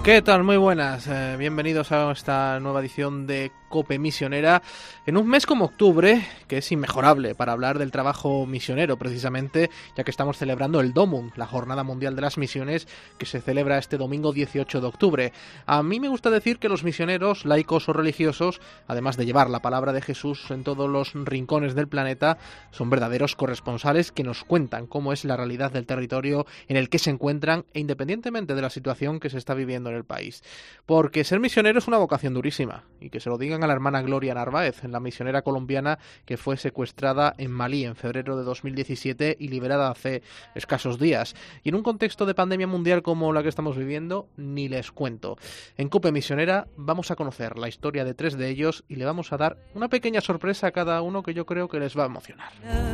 ¿Qué tal? Muy buenas. Bienvenidos a esta nueva edición de COPE Misionera en un mes como octubre, que es inmejorable para hablar del trabajo misionero, precisamente, ya que estamos celebrando el DOMUN, la Jornada Mundial de las Misiones, que se celebra este domingo 18 de octubre. A mí me gusta decir que los misioneros, laicos o religiosos, además de llevar la palabra de Jesús en todos los rincones del planeta, son verdaderos corresponsales que nos cuentan cómo es la realidad del territorio en el que se encuentran e independientemente de la situación que se está viviendo en el país. Porque ser misionero es una vocación durísima, y que se lo digan a la hermana Gloria Narváez, la misionera colombiana que fue secuestrada en Malí en febrero de 2017 y liberada hace escasos días. Y en un contexto de pandemia mundial como la que estamos viviendo, ni les cuento. En COPE Misionera vamos a conocer la historia de 3 de ellos y le vamos a dar una pequeña sorpresa a cada uno que yo creo que les va a emocionar.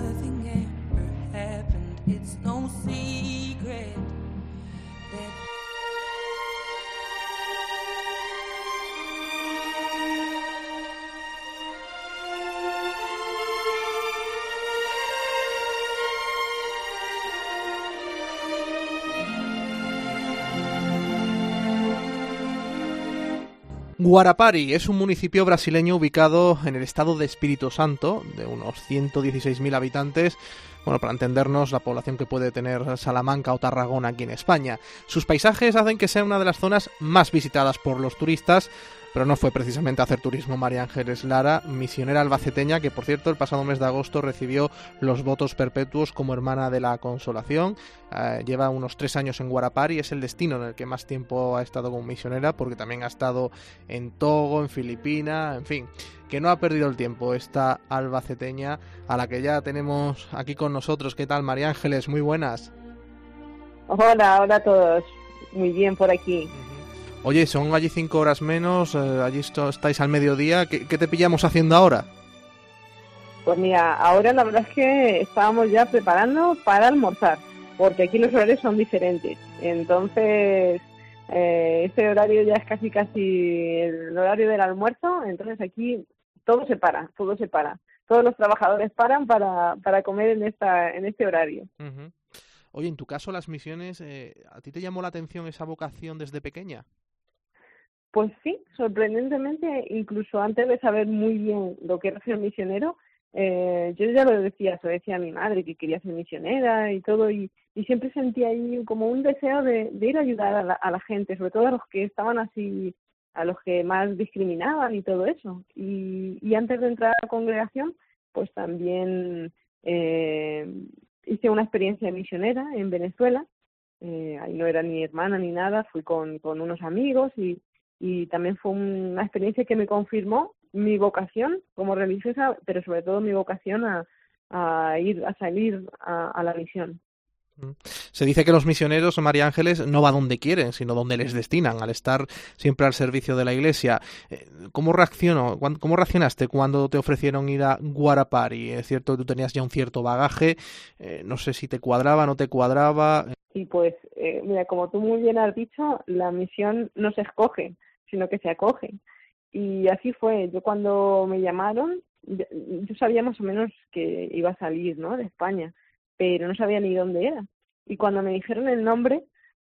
Guarapari es un municipio brasileño ubicado en el estado de Espíritu Santo, de unos 116.000 habitantes. Bueno, para entendernos, la población que puede tener Salamanca o Tarragona aquí en España. Sus paisajes hacen que sea una de las zonas más visitadas por los turistas, pero no fue precisamente a hacer turismo María Ángeles Lara, misionera albaceteña, que por cierto el pasado mes de agosto recibió los votos perpetuos como hermana de la Consolación. Lleva unos 3 años en Guarapari, es el destino en el que más tiempo ha estado como misionera, porque también ha estado en Togo, en Filipinas, en fin, que no ha perdido el tiempo esta albaceteña a la que ya tenemos aquí con nosotros. ¿Qué tal, María Ángeles? Muy buenas. Hola a todos. Muy bien por aquí. Oye, son allí 5 horas menos, allí estáis al mediodía. ¿Qué te pillamos haciendo ahora? Pues mira, ahora la verdad es que estábamos ya preparando para almorzar, porque aquí los horarios son diferentes. Entonces, este horario ya es casi el horario del almuerzo, entonces aquí todo se para. Todos los trabajadores paran para comer en este horario. Uh-huh. Oye, en tu caso las misiones, ¿a ti te llamó la atención esa vocación desde pequeña? Pues sí, sorprendentemente, incluso antes de saber muy bien lo que era ser misionero, yo ya lo decía, se lo decía a mi madre que quería ser misionera y todo, y siempre sentía ahí como un deseo de ir a ayudar a la gente, sobre todo a los que estaban así, a los que más discriminaban y todo eso. Y antes de entrar a la congregación, pues también hice una experiencia misionera en Venezuela. Ahí no era ni hermana ni nada, fui con unos amigos y también fue una experiencia que me confirmó mi vocación como religiosa, pero sobre todo mi vocación a salir a la misión. Se dice que los misioneros, María Ángeles, no va donde quieren, sino donde les destinan, al estar siempre al servicio de la Iglesia. ¿Cómo reaccionaste cuando te ofrecieron ir a Guarapari? Es cierto que tú tenías ya un cierto bagaje, no sé si te cuadraba, no te cuadraba. Y pues, mira, como tú muy bien has dicho, la misión no se escoge, sino que se acoge. Y así fue. Yo cuando me llamaron, yo sabía más o menos que iba a salir, ¿no?, de España, pero no sabía ni dónde era. Y cuando me dijeron el nombre,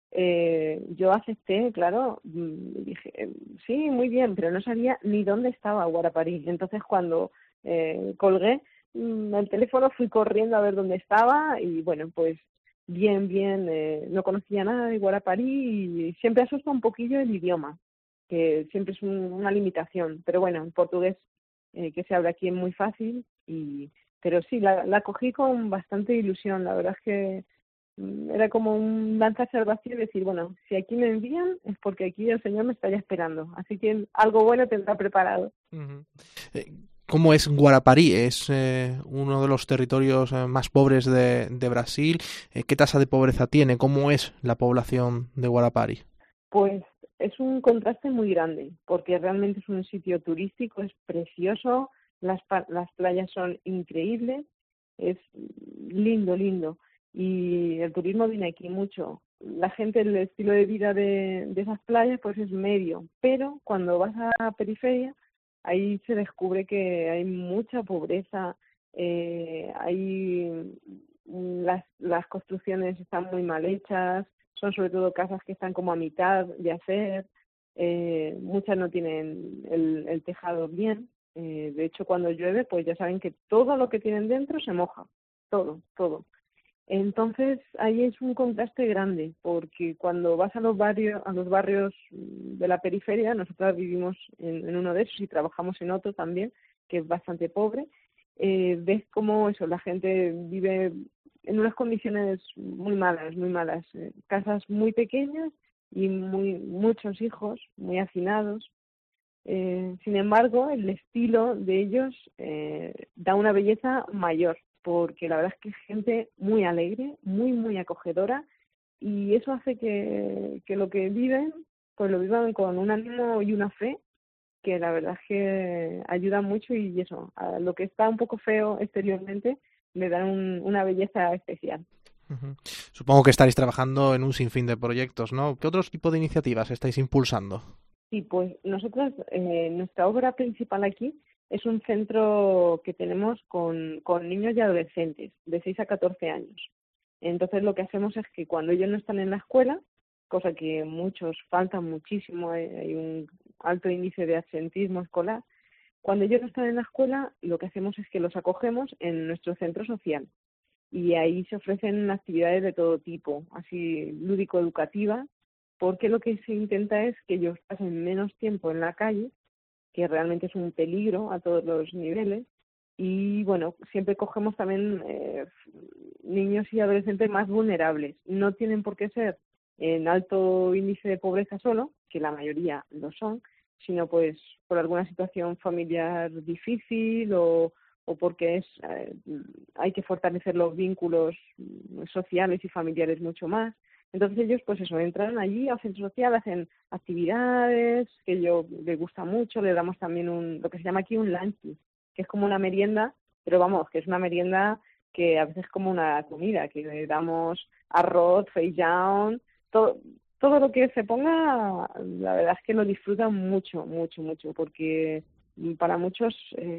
yo acepté, claro, dije, sí, muy bien, pero no sabía ni dónde estaba Guarapari. Entonces cuando colgué el teléfono, fui corriendo a ver dónde estaba y bueno, pues bien, no conocía nada de Guarapari y siempre asusta un poquillo el idioma, que siempre es una limitación, pero bueno, en portugués que se habla aquí es muy fácil, pero sí, la cogí con bastante ilusión. La verdad es que era como un lanzarse al vacío y decir, bueno, si aquí me envían es porque aquí el Señor me está ya esperando, así que algo bueno tendrá preparado. Uh-huh. ¿Cómo es Guarapari? Es uno de los territorios más pobres de Brasil. ¿Qué tasa de pobreza tiene? ¿Cómo es la población de Guarapari? Pues es un contraste muy grande, porque realmente es un sitio turístico, es precioso, las playas son increíbles, es lindo, y el turismo viene aquí mucho. La gente, el estilo de vida de esas playas pues es medio, pero cuando vas a la periferia, ahí se descubre que hay mucha pobreza, las construcciones están muy mal hechas, son sobre todo casas que están como a mitad de hacer, muchas no tienen el tejado bien. De hecho, cuando llueve, pues ya saben que todo lo que tienen dentro se moja, todo, todo. Entonces, ahí es un contraste grande, porque cuando vas a los barrios de la periferia, nosotros vivimos en uno de esos y trabajamos en otro también, que es bastante pobre, ves cómo eso, la gente vive en unas condiciones muy malas, casas muy pequeñas y muchos hijos, muy hacinados. Sin embargo, el estilo de ellos da una belleza mayor, porque la verdad es que es gente muy alegre, muy acogedora, y eso hace que lo que viven, pues lo vivan con un ánimo y una fe que la verdad es que ayuda mucho, y eso, a lo que está un poco feo exteriormente, le dan una belleza especial. Uh-huh. Supongo que estaréis trabajando en un sinfín de proyectos, ¿no? ¿Qué otros tipos de iniciativas estáis impulsando? Sí, pues nosotros, nuestra obra principal aquí es un centro que tenemos con niños y adolescentes de 6 a 14 años. Entonces lo que hacemos es que cuando ellos no están en la escuela, cosa que muchos faltan muchísimo, hay un alto índice de absentismo escolar, cuando ellos no están en la escuela, lo que hacemos es que los acogemos en nuestro centro social. Y ahí se ofrecen actividades de todo tipo, así lúdico-educativas, porque lo que se intenta es que ellos pasen menos tiempo en la calle, que realmente es un peligro a todos los niveles, y bueno, siempre cogemos también niños y adolescentes más vulnerables. No tienen por qué ser en alto índice de pobreza solo, que la mayoría lo son, sino pues por alguna situación familiar difícil o porque hay que fortalecer los vínculos sociales y familiares mucho más. Entonces ellos, pues eso, entran allí al centro social, hacen actividades que yo les gusta mucho, le damos también lo que se llama aquí un lunch, que es como una merienda, pero vamos, que es una merienda que a veces es como una comida, que le damos arroz, feijão, todo lo que se ponga, la verdad es que lo disfrutan mucho, porque para muchos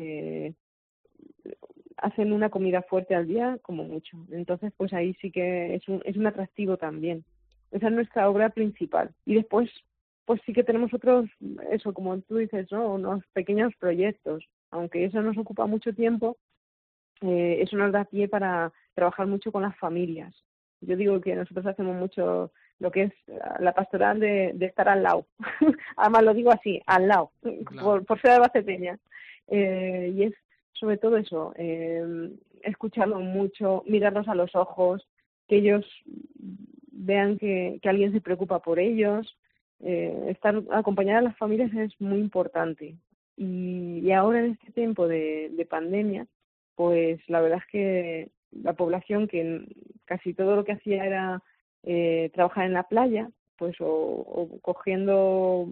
hacen una comida fuerte al día como mucho. Entonces, pues ahí sí que es un atractivo también. Esa es nuestra obra principal. Y después, pues sí que tenemos otros, eso, como tú dices, ¿no? Unos pequeños proyectos. Aunque eso nos ocupa mucho tiempo, eso nos da pie para trabajar mucho con las familias. Yo digo que nosotros hacemos mucho lo que es la pastoral de estar al lado. Además lo digo así, al lado, claro. por ser albaceteña. Y es sobre todo eso, escucharlos mucho, mirarlos a los ojos, que ellos vean que alguien se preocupa por ellos. Acompañar a las familias es muy importante. Y ahora en este tiempo de pandemia, pues la verdad es que la población, que casi todo lo que hacía era trabajar en la playa, pues o cogiendo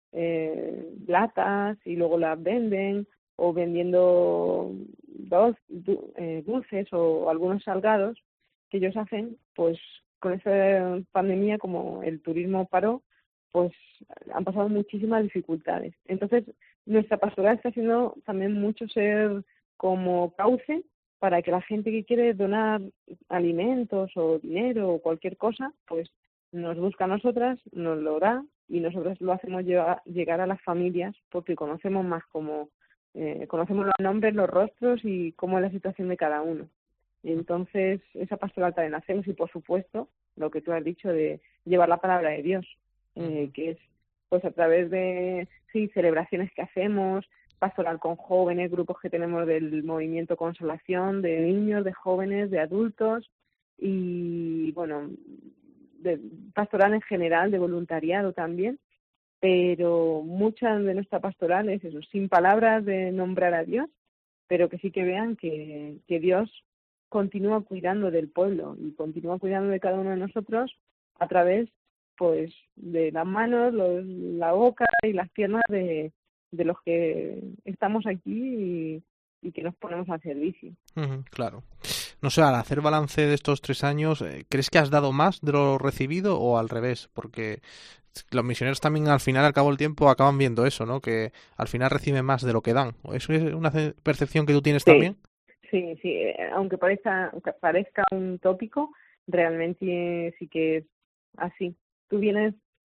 latas y luego las venden, o vendiendo dulces o algunos salgados que ellos hacen, pues con esta pandemia, como el turismo paró, pues han pasado muchísimas dificultades. Entonces, nuestra pastoral está haciendo también mucho ser como cauce para que la gente que quiere donar alimentos o dinero o cualquier cosa, pues nos busca a nosotras, nos lo da, y nosotros lo hacemos llegar a las familias, porque conocemos más conocemos los nombres, los rostros y cómo es la situación de cada uno. Entonces, esa pastoral también la hacemos, y por supuesto, lo que tú has dicho de llevar la palabra de Dios, que es pues a través de celebraciones que hacemos, pastoral con jóvenes, grupos que tenemos del movimiento Consolación, de niños, de jóvenes, de adultos, y bueno, de pastoral en general, de voluntariado también. Pero muchas de nuestra pastoral es eso, sin palabras de nombrar a Dios, pero que sí que vean que Dios continúa cuidando del pueblo y continúa cuidando de cada uno de nosotros a través, pues, de las manos, la boca y las piernas de los que estamos aquí y que nos ponemos al servicio. Claro. No sé, al hacer balance de estos 3 años, ¿crees que has dado más de lo recibido o al revés? Porque los misioneros también al final, al cabo del tiempo, acaban viendo eso, ¿no? Que al final reciben más de lo que dan. ¿Eso es una percepción que tú tienes también? Sí. Aunque parezca un tópico, realmente sí que es así. Tú vienes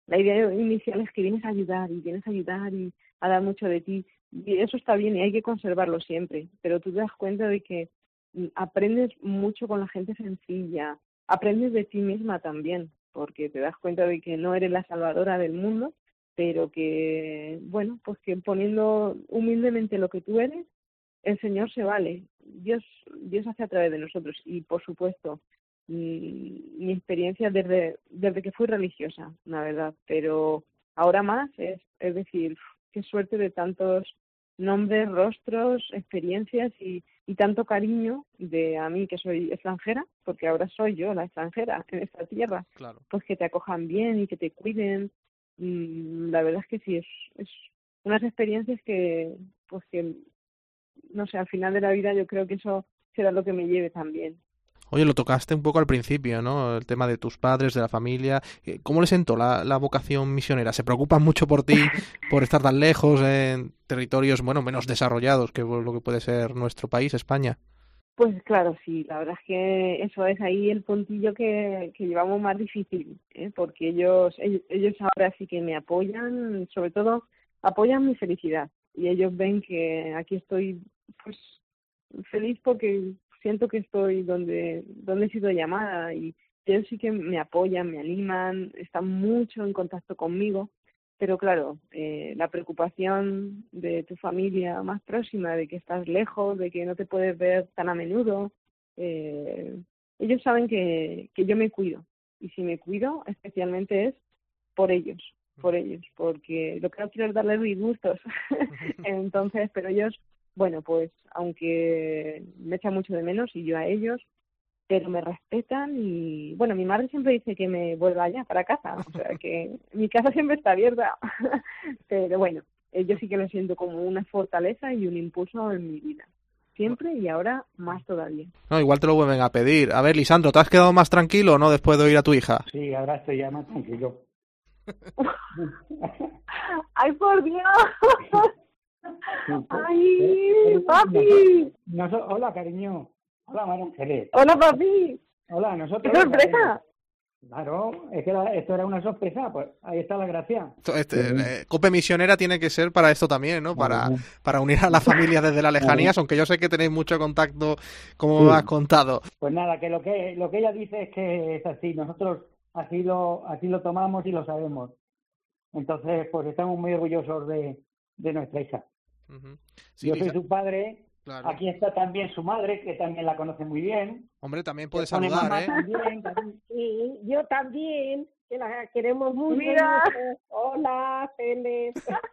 la idea inicial es que vienes a ayudar y a dar mucho de ti. Y eso está bien y hay que conservarlo siempre, pero tú te das cuenta de que aprendes mucho con la gente sencilla, aprendes de ti misma también, porque te das cuenta de que no eres la salvadora del mundo, pero que, bueno, pues que poniendo humildemente lo que tú eres, el Señor se vale. Dios hace a través de nosotros. Y, por supuesto, mi experiencia desde que fui religiosa, la verdad, pero ahora más es decir, qué suerte de tantos nombres, rostros, experiencias y tanto cariño de a mí que soy extranjera, porque ahora soy yo la extranjera en esta tierra, Claro. pues que te acojan bien y que te cuiden. La verdad es que sí, es unas experiencias que, pues que, no sé, al final de la vida yo creo que eso será lo que me lleve también. Oye, lo tocaste un poco al principio, ¿no? El tema de tus padres, de la familia. ¿Cómo les sentó la vocación misionera? ¿Se preocupan mucho por ti, por estar tan lejos en territorios, bueno, menos desarrollados que lo que puede ser nuestro país, España? Pues claro, sí, la verdad es que eso es ahí el puntillo que llevamos más difícil, ¿eh? Porque ellos ahora sí que me apoyan, sobre todo apoyan mi felicidad y ellos ven que aquí estoy pues feliz porque siento que estoy donde he sido llamada y ellos sí que me apoyan, me animan, están mucho en contacto conmigo, pero claro, la preocupación de tu familia más próxima, de que estás lejos, de que no te puedes ver tan a menudo, ellos saben que yo me cuido y si me cuido especialmente es por ellos, porque lo que no quiero es darles disgustos. Entonces, pero ellos, bueno, pues aunque me echan mucho de menos y yo a ellos, pero me respetan y, bueno, mi madre siempre dice que me vuelva allá para casa, o sea que mi casa siempre está abierta, pero bueno, yo sí que lo siento como una fortaleza y un impulso en mi vida, siempre y ahora más todavía. No, igual te lo vuelven a pedir. A ver, Lisandro, ¿te has quedado más tranquilo o no después de oír a tu hija? Sí, ahora estoy ya más tranquilo. ¡Ay, por Dios! ¡Ay, papi! Hola, cariño. Hola, María Ángeles. ¡Hola, papi! Hola, nosotros. ¡Qué sorpresa! Claro, es que esto era una sorpresa, pues ahí está la gracia. Cope Misionera tiene que ser para esto también, ¿no? Para unir a las familias desde las lejanías, aunque yo sé que tenéis mucho contacto, como me has contado. Pues nada, que lo que ella dice es que es así, nosotros así lo tomamos y lo sabemos. Entonces, pues estamos muy orgullosos de nuestra hija. Uh-huh. Sí, yo soy su padre. Claro. Aquí está también su madre, que también la conoce muy bien. Hombre, también puede saludar, ¿eh? También. Sí, yo también, que la queremos mucho. Mira. Hola, Celes.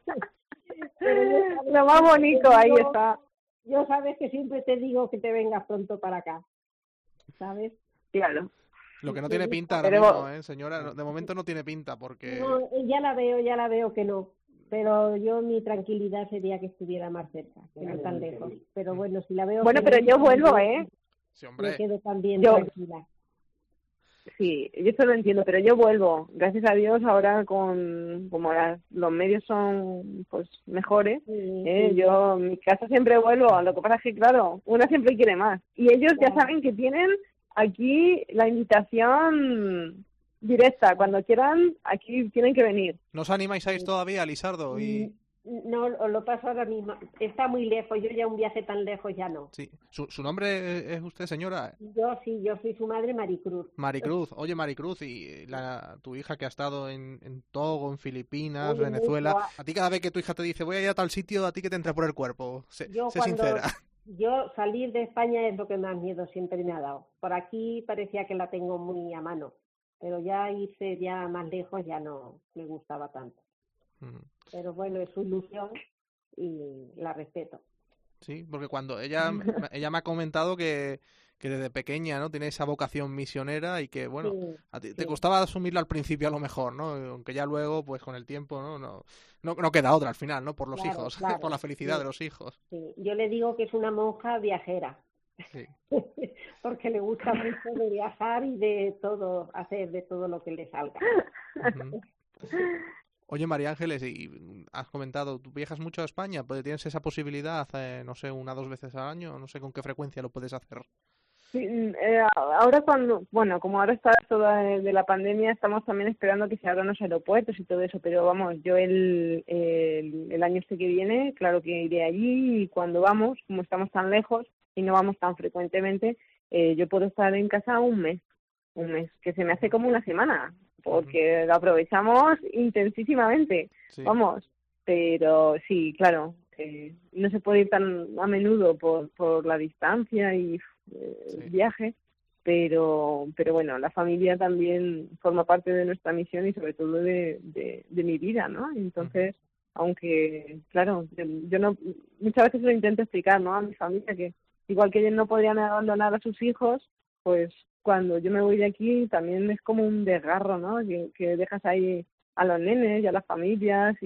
Lo más bonito, ahí está. Yo sabes que siempre te digo que te vengas pronto para acá, ¿sabes? Claro. Lo que no tiene pinta ahora mismo, señora, de momento no tiene pinta, porque... No, ya la veo que no. Pero yo mi tranquilidad sería que estuviera más cerca, que no tan lejos. Pero bueno, si la veo... Bueno, pero yo vuelvo, ¿eh? Sí, hombre. Me quedo también tranquila. Sí, yo eso lo entiendo, pero yo vuelvo. Gracias a Dios ahora como los medios son pues mejores, sí. Yo mi casa siempre vuelvo. Lo que pasa es que, claro, una siempre quiere más. Y ellos ya saben que tienen aquí la invitación... directa, cuando quieran, aquí tienen que venir. ¿No os animáis a ir todavía, Lisardo? No, lo paso ahora mismo. Está muy lejos, yo ya un viaje tan lejos ya no. Sí. ¿Su nombre es usted, señora? Yo soy su madre, Maricruz. Maricruz, oye Maricruz, y tu hija que ha estado en Togo, en Filipinas, Venezuela, a ti cada vez que tu hija te dice voy a ir a tal sitio, a ti que te entra por el cuerpo, sé sincera. Yo salir de España es lo que más miedo siempre me ha dado. Por aquí parecía que la tengo muy a mano. Pero ya irse ya más lejos ya no me gustaba tanto. Pero bueno, es su ilusión y la respeto. Sí, porque cuando ella me ha comentado que desde pequeña, ¿no? Tiene esa vocación misionera y que, bueno, sí, a ti te costaba asumirlo al principio a lo mejor, ¿no? Aunque ya luego, pues con el tiempo, no queda otra al final, ¿no? Por los hijos, claro, por la felicidad de los hijos. Sí. Yo le digo que es una monja viajera. Sí. Porque le gusta mucho de viajar y de todo, hacer de todo lo que le salga. Uh-huh. Oye, María Ángeles, y has comentado, ¿tú viajas mucho a España? ¿Tienes esa posibilidad, no sé, 1 o 2 veces al año? No sé con qué frecuencia lo puedes hacer. Ahora como ahora está toda de la pandemia, estamos también esperando que se abran los aeropuertos y todo eso, pero vamos, yo el año que viene, claro que iré allí, y cuando vamos, como estamos tan lejos y no vamos tan frecuentemente, yo puedo estar en casa un mes, que se me hace como una semana, porque lo aprovechamos intensísimamente, sí. Vamos, pero sí, claro, no se puede ir tan a menudo por la distancia y el viaje, pero bueno, la familia también forma parte de nuestra misión y sobre todo de mi vida, ¿no? Entonces, aunque, claro, yo no, muchas veces lo intento explicar, ¿no? A mi familia, que igual que ellos no podrían abandonar a sus hijos, pues cuando yo me voy de aquí también es como un desgarro, ¿no? Que dejas ahí a los nenes y a las familias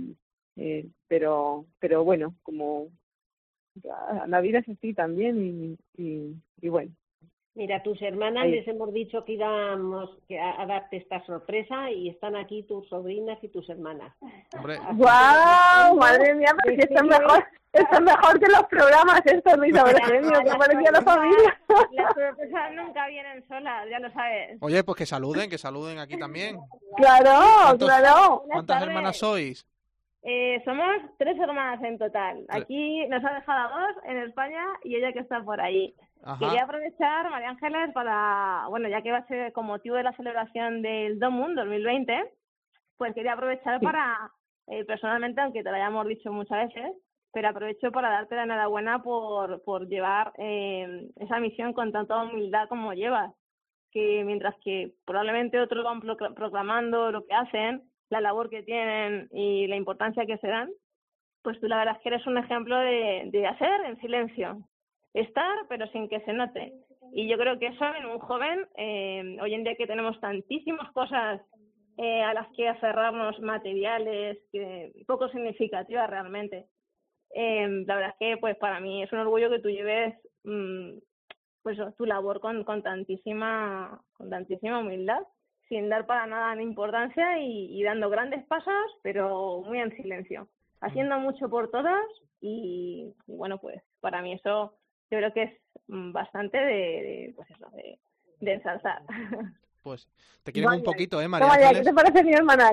pero bueno, como la vida es así también y bueno. Mira, tus hermanas ahí. Les hemos dicho que íbamos a darte esta sorpresa y están aquí tus sobrinas y tus hermanas. ¡Guau! Madre mía, pero si esto es mejor que los programas estos de Isabel Genio, que parecía la familia. Las sorpresas nunca vienen solas, ya lo sabes. Oye, pues que saluden aquí también. Claro. ¿Cuántas hermanas sois? Somos 3 hermanas en total. Aquí nos ha dejado 2 en España y ella que está por ahí. Ajá. Quería aprovechar, María Ángeles, ya que va a ser con motivo de la celebración del DOMUN 2020, pues quería aprovechar para, personalmente, aunque te lo hayamos dicho muchas veces, pero aprovecho para darte la enhorabuena por llevar esa misión con tanta humildad como llevas, que mientras que probablemente otros van proclamando lo que hacen, la labor que tienen y la importancia que se dan, pues tú la verdad es que eres un ejemplo de hacer en silencio, estar pero sin que se note. Y yo creo que eso en un joven, hoy en día que tenemos tantísimas cosas a las que aferrarnos, materiales, poco significativas realmente, la verdad es que pues para mí es un orgullo que tú lleves pues tu labor con tantísima humildad, sin dar para nada la importancia y dando grandes pasos, pero muy en silencio, haciendo mucho por todas y bueno, pues para mí eso yo creo que es bastante de ensalzar. Pues te quieren un poquito, María Ángeles. ¿Qué te parece mi hermana?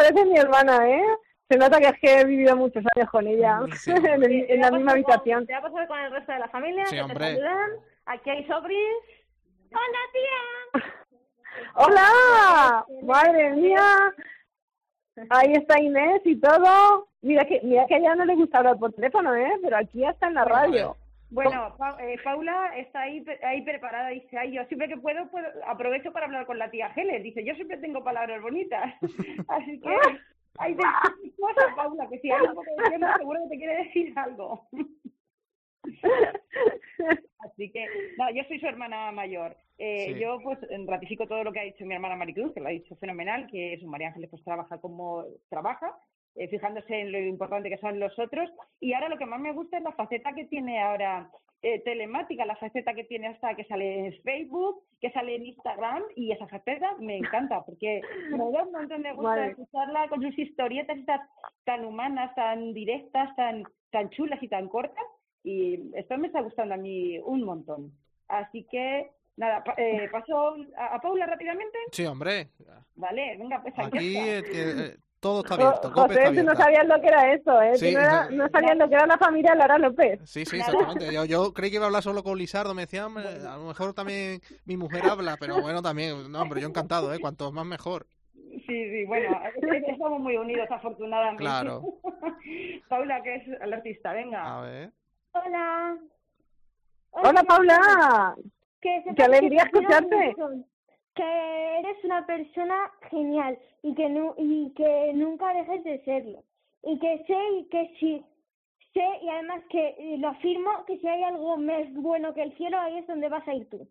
Se nota que he vivido muchos años con ella, sí. en la misma habitación. Te va a pasar con el resto de la familia, sí, que hombre. te saludan. Aquí hay sobris. ¡Hola, tía! ¡Hola! ¡Madre mía! Ahí está Inés y todo. Mira que a ella no le gusta hablar por teléfono, pero aquí está en la radio. Bueno, Paula está ahí preparada, dice, yo siempre que puedo aprovecho para hablar con la tía Geles, dice, yo siempre tengo palabras bonitas, así que hay de cosas, Paula, que si hay un poco de tiempo seguro que te quiere decir algo. Así que, no, yo soy su hermana mayor. Sí. Yo pues ratifico todo lo que ha dicho mi hermana Maricruz, que lo ha dicho fenomenal, que su María Ángeles pues trabaja como trabaja, fijándose en lo importante que son los otros, y ahora lo que más me gusta es la faceta que tiene ahora telemática, la faceta que tiene hasta que sale en Facebook, que sale en Instagram, y esa faceta me encanta, porque me da un montón de gusto escucharla con sus historietas estas tan humanas, tan directas, tan chulas y tan cortas, y esto me está gustando a mí un montón. Así que nada, ¿paso a Paula rápidamente? Sí, hombre. Vale, venga, pues aquí todo está abierto. José, tú no sabías lo que era eso, Sí, no sabías lo que era la familia Lara López. Sí, exactamente. Yo creí que iba a hablar solo con Lizardo, me decía, hombre, a lo mejor también mi mujer habla, pero bueno, también, no, hombre, yo encantado, cuanto más mejor. Sí, bueno, estamos muy unidos, afortunadamente. Claro. Paula, que es la artista, venga. A ver. Hola, Paula. Qué alegría escucharte. Que eres una persona genial y que nunca dejes de serlo. Y que sé y además que lo afirmo, que si hay algo más bueno que el cielo, ahí es donde vas a ir tú.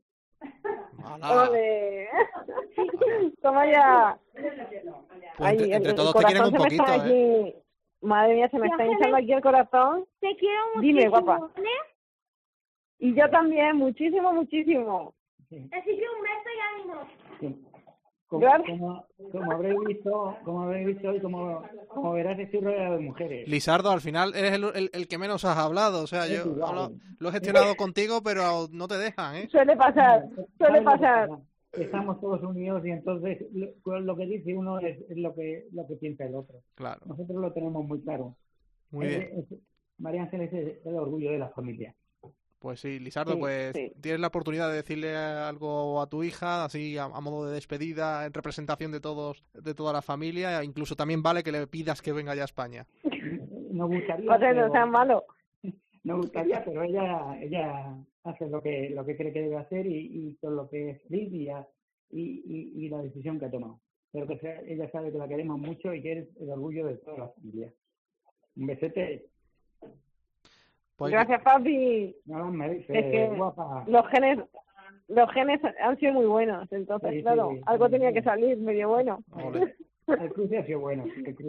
¡Ole! Toma ya. Pues entre todos te quieren un poquito, Madre mía, se me está hinchando aquí el corazón. Te quiero muchísimo. Dime, guapa. Y yo también, muchísimo. Así que un beso y ánimo. Como habréis visto y como verás, estoy rodeado de mujeres. Lizardo, al final eres el que menos has hablado. O sea, yo lo he gestionado contigo, pero no te dejan, ¿eh? Suele pasar. Estamos todos unidos y entonces lo que dice uno es lo que piensa el otro. Claro. Nosotros lo tenemos muy claro. Muy bien. María Ángeles es el orgullo de la familia. Pues sí, Lizardo, tienes la oportunidad de decirle algo a tu hija, así a modo de despedida, en representación de toda la familia, incluso también vale que le pidas que venga ya a España. Nos gustaría. O sea, no sea malo. Nos gustaría, pero ella hace lo que cree que debe hacer y con lo que es feliz y la decisión que ha tomado. Pero que ella sabe que la queremos mucho y que es el orgullo de toda la familia. Un besete. Pues gracias, papi. No, me dice, es que guapa. Los genes han sido muy buenos, entonces, sí, claro, sí, algo tenía que salir medio bueno. El cruce ha sido bueno,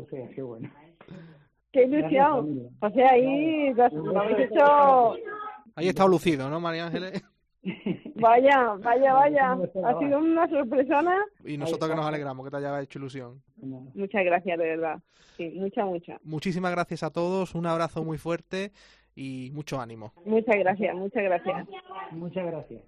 ¡Qué ilusión! O sea, ahí lo habéis hecho... Ahí está lucido, ¿no, María Ángeles? Vaya. Ha sido una sorpresona. Y nosotros que nos alegramos que te haya hecho ilusión. Muchas gracias, de verdad. Sí, mucha. Muchísimas gracias a todos, un abrazo muy fuerte y mucho ánimo. Muchas gracias. Muchas gracias.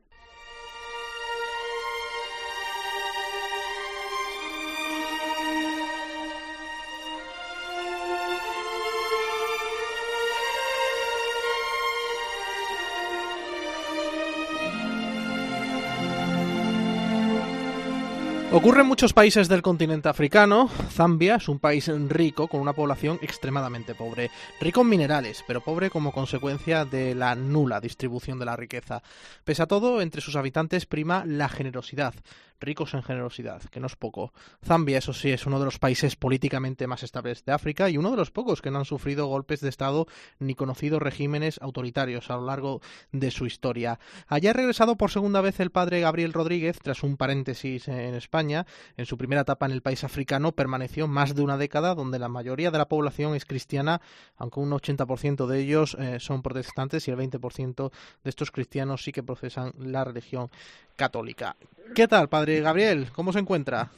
Ocurre en muchos países del continente africano. Zambia es un país rico con una población extremadamente pobre, rico en minerales, pero pobre como consecuencia de la nula distribución de la riqueza. Pese a todo, entre sus habitantes prima la generosidad, ricos en generosidad, que no es poco. Zambia, eso sí, es uno de los países políticamente más estables de África y uno de los pocos que no han sufrido golpes de Estado ni conocido regímenes autoritarios a lo largo de su historia. Allá ha regresado por segunda vez el padre Gabriel Rodríguez, tras un paréntesis en España. En su primera etapa en el país africano permaneció más de una década, donde la mayoría de la población es cristiana, aunque un 80% de ellos son protestantes y el 20% de estos cristianos sí que profesan la religión católica. ¿Qué tal, padre Gabriel? ¿Cómo se encuentra?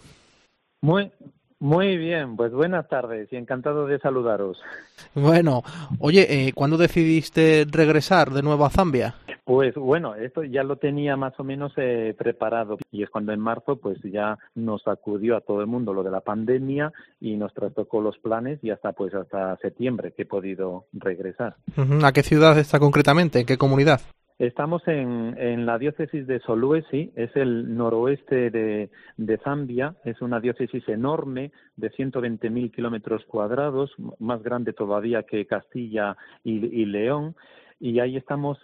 Muy bien, pues buenas tardes y encantado de saludaros. Bueno, oye, ¿cuándo decidiste regresar de nuevo a Zambia? Pues bueno, esto ya lo tenía más o menos preparado y es cuando en marzo pues ya nos sacudió a todo el mundo lo de la pandemia y nos trastocó los planes y hasta septiembre que he podido regresar. ¿A qué ciudad está concretamente? ¿En qué comunidad? Estamos en la diócesis de Solwezi, es el noroeste de Zambia, es una diócesis enorme de 120.000 kilómetros cuadrados, más grande todavía que Castilla y León. Y ahí estamos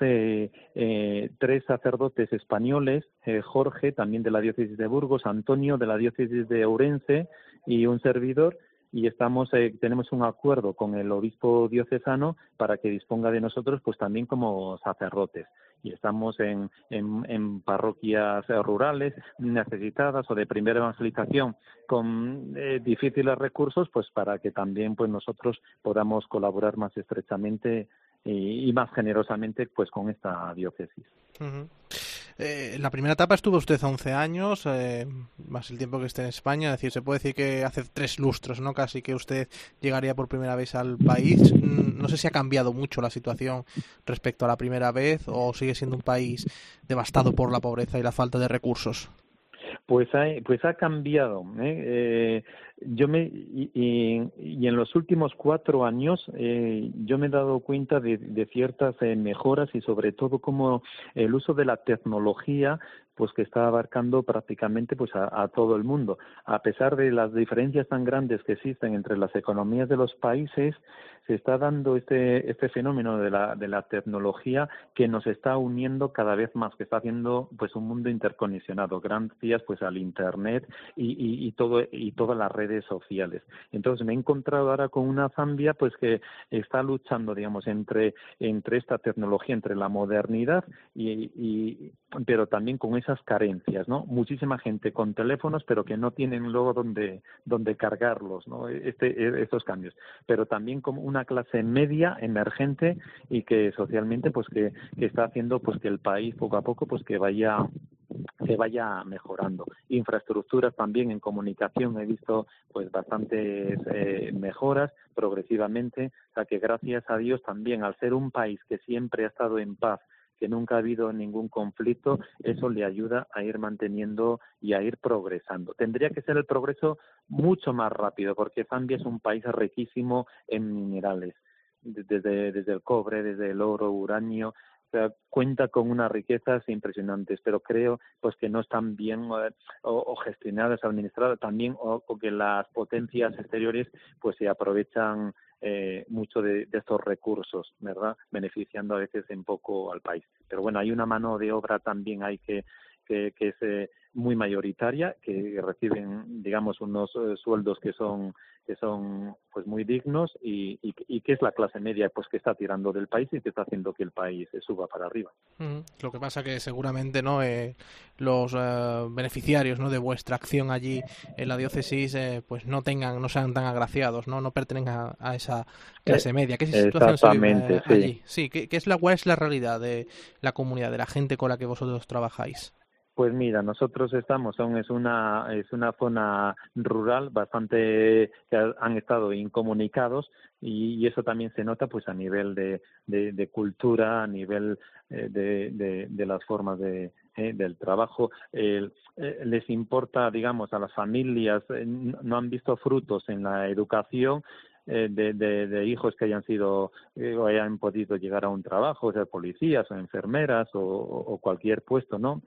tres sacerdotes españoles, Jorge, también de la diócesis de Burgos, Antonio, de la diócesis de Ourense, y un servidor, y tenemos un acuerdo con el obispo diocesano para que disponga de nosotros pues también como sacerdotes. Y estamos en parroquias rurales necesitadas o de primera evangelización con difíciles recursos, pues para que también pues nosotros podamos colaborar más estrechamente y más generosamente pues con esta diócesis. Uh-huh. En la primera etapa estuvo usted 11 años, más el tiempo que esté en España, es decir, se puede decir que hace 3 lustros, ¿no? Casi que usted llegaría por primera vez al país. No sé si ha cambiado mucho la situación respecto a la primera vez o sigue siendo un país devastado por la pobreza y la falta de recursos. Pues ha cambiado. Y en los últimos 4 años yo me he dado cuenta de ciertas mejoras y sobre todo como el uso de la tecnología pues que está abarcando prácticamente pues a todo el mundo. A pesar de las diferencias tan grandes que existen entre las economías de los países, se está dando este fenómeno de la tecnología que nos está uniendo cada vez más, que está haciendo pues un mundo interconexionado gracias pues al internet y todas las redes sociales. Entonces me he encontrado ahora con una Zambia pues que está luchando digamos entre esta tecnología, entre la modernidad pero también con esas carencias, ¿no? Muchísima gente con teléfonos pero que no tienen luego donde cargarlos, ¿no? Estos cambios, pero también como una clase media emergente y que socialmente pues que está haciendo pues que el país poco a poco pues que vaya se vaya mejorando. Infraestructuras también en comunicación he visto pues bastantes mejoras progresivamente, o sea que gracias a Dios también, al ser un país que siempre ha estado en paz, que nunca ha habido ningún conflicto, eso le ayuda a ir manteniendo y a ir progresando. Tendría que ser el progreso mucho más rápido, porque Zambia es un país riquísimo en minerales, desde el cobre, desde el oro, uranio, o sea, cuenta con unas riquezas impresionantes, pero creo pues que no están bien o gestionadas, administradas también, o que las potencias exteriores pues se aprovechan mucho de estos recursos, ¿verdad? Beneficiando a veces en poco al país. Pero bueno, hay una mano de obra también hay que es muy mayoritaria, que reciben, digamos, unos sueldos que son pues muy dignos y que es la clase media pues que está tirando del país y que está haciendo que el país suba para arriba. Lo que pasa que seguramente no los beneficiarios, ¿no?, de vuestra acción allí en la diócesis pues no sean tan agraciados, no pertenezcan a esa clase media. ¿Qué situación se vive allí? Sí, ¿cuál es la realidad de la comunidad, de la gente con la que vosotros trabajáis? Pues mira, nosotros estamos, es una zona rural bastante que han estado incomunicados y eso también se nota pues a nivel de cultura, a nivel de las formas del trabajo. Les importa, digamos, a las familias, no han visto frutos en la educación de hijos que hayan sido o hayan podido llegar a un trabajo, o sea, policías o enfermeras o cualquier puesto, ¿no?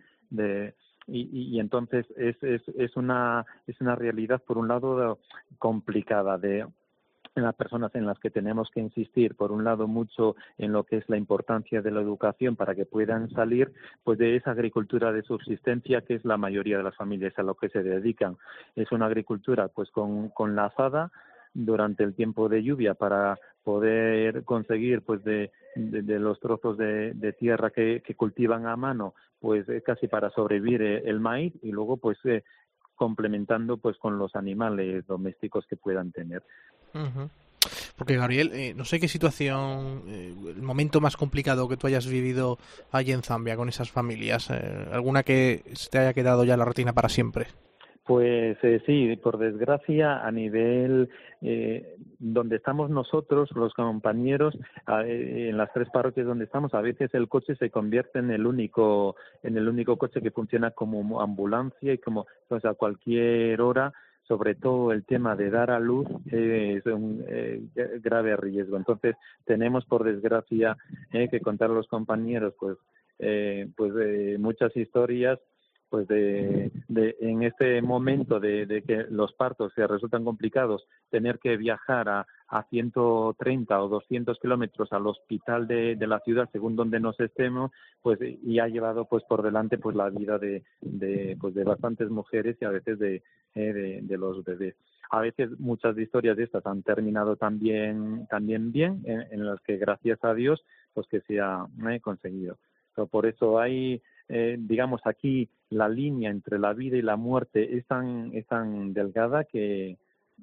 Y entonces es una realidad por un lado complicada en las personas en las que tenemos que insistir por un lado mucho en lo que es la importancia de la educación para que puedan salir pues de esa agricultura de subsistencia que es la mayoría de las familias a lo que se dedican. Es una agricultura pues con la azada durante el tiempo de lluvia para poder conseguir pues de los trozos de tierra que cultivan a mano pues casi para sobrevivir el maíz y luego pues complementando pues con los animales domésticos que puedan tener. Uh-huh. Porque Gabriel, no sé qué situación, el momento más complicado que tú hayas vivido allí en Zambia con esas familias, alguna que te haya quedado ya en la retina para siempre. Pues sí, por desgracia, a nivel donde estamos nosotros, los compañeros, en las 3 parroquias donde estamos, a veces el coche se convierte en el único coche que funciona como ambulancia y como pues a cualquier hora, sobre todo el tema de dar a luz es un grave riesgo. Entonces tenemos por desgracia que contar a los compañeros pues muchas historias pues en este momento de que los partos se resultan complicados, tener que viajar a 130 o 200 kilómetros al hospital de la ciudad según donde nos estemos, pues y ha llevado pues por delante pues la vida de bastantes mujeres y a veces de los bebés. A veces muchas historias de estas han terminado también bien, en las que gracias a Dios pues que se ha conseguido. Pero por eso hay digamos aquí la línea entre la vida y la muerte es tan delgada que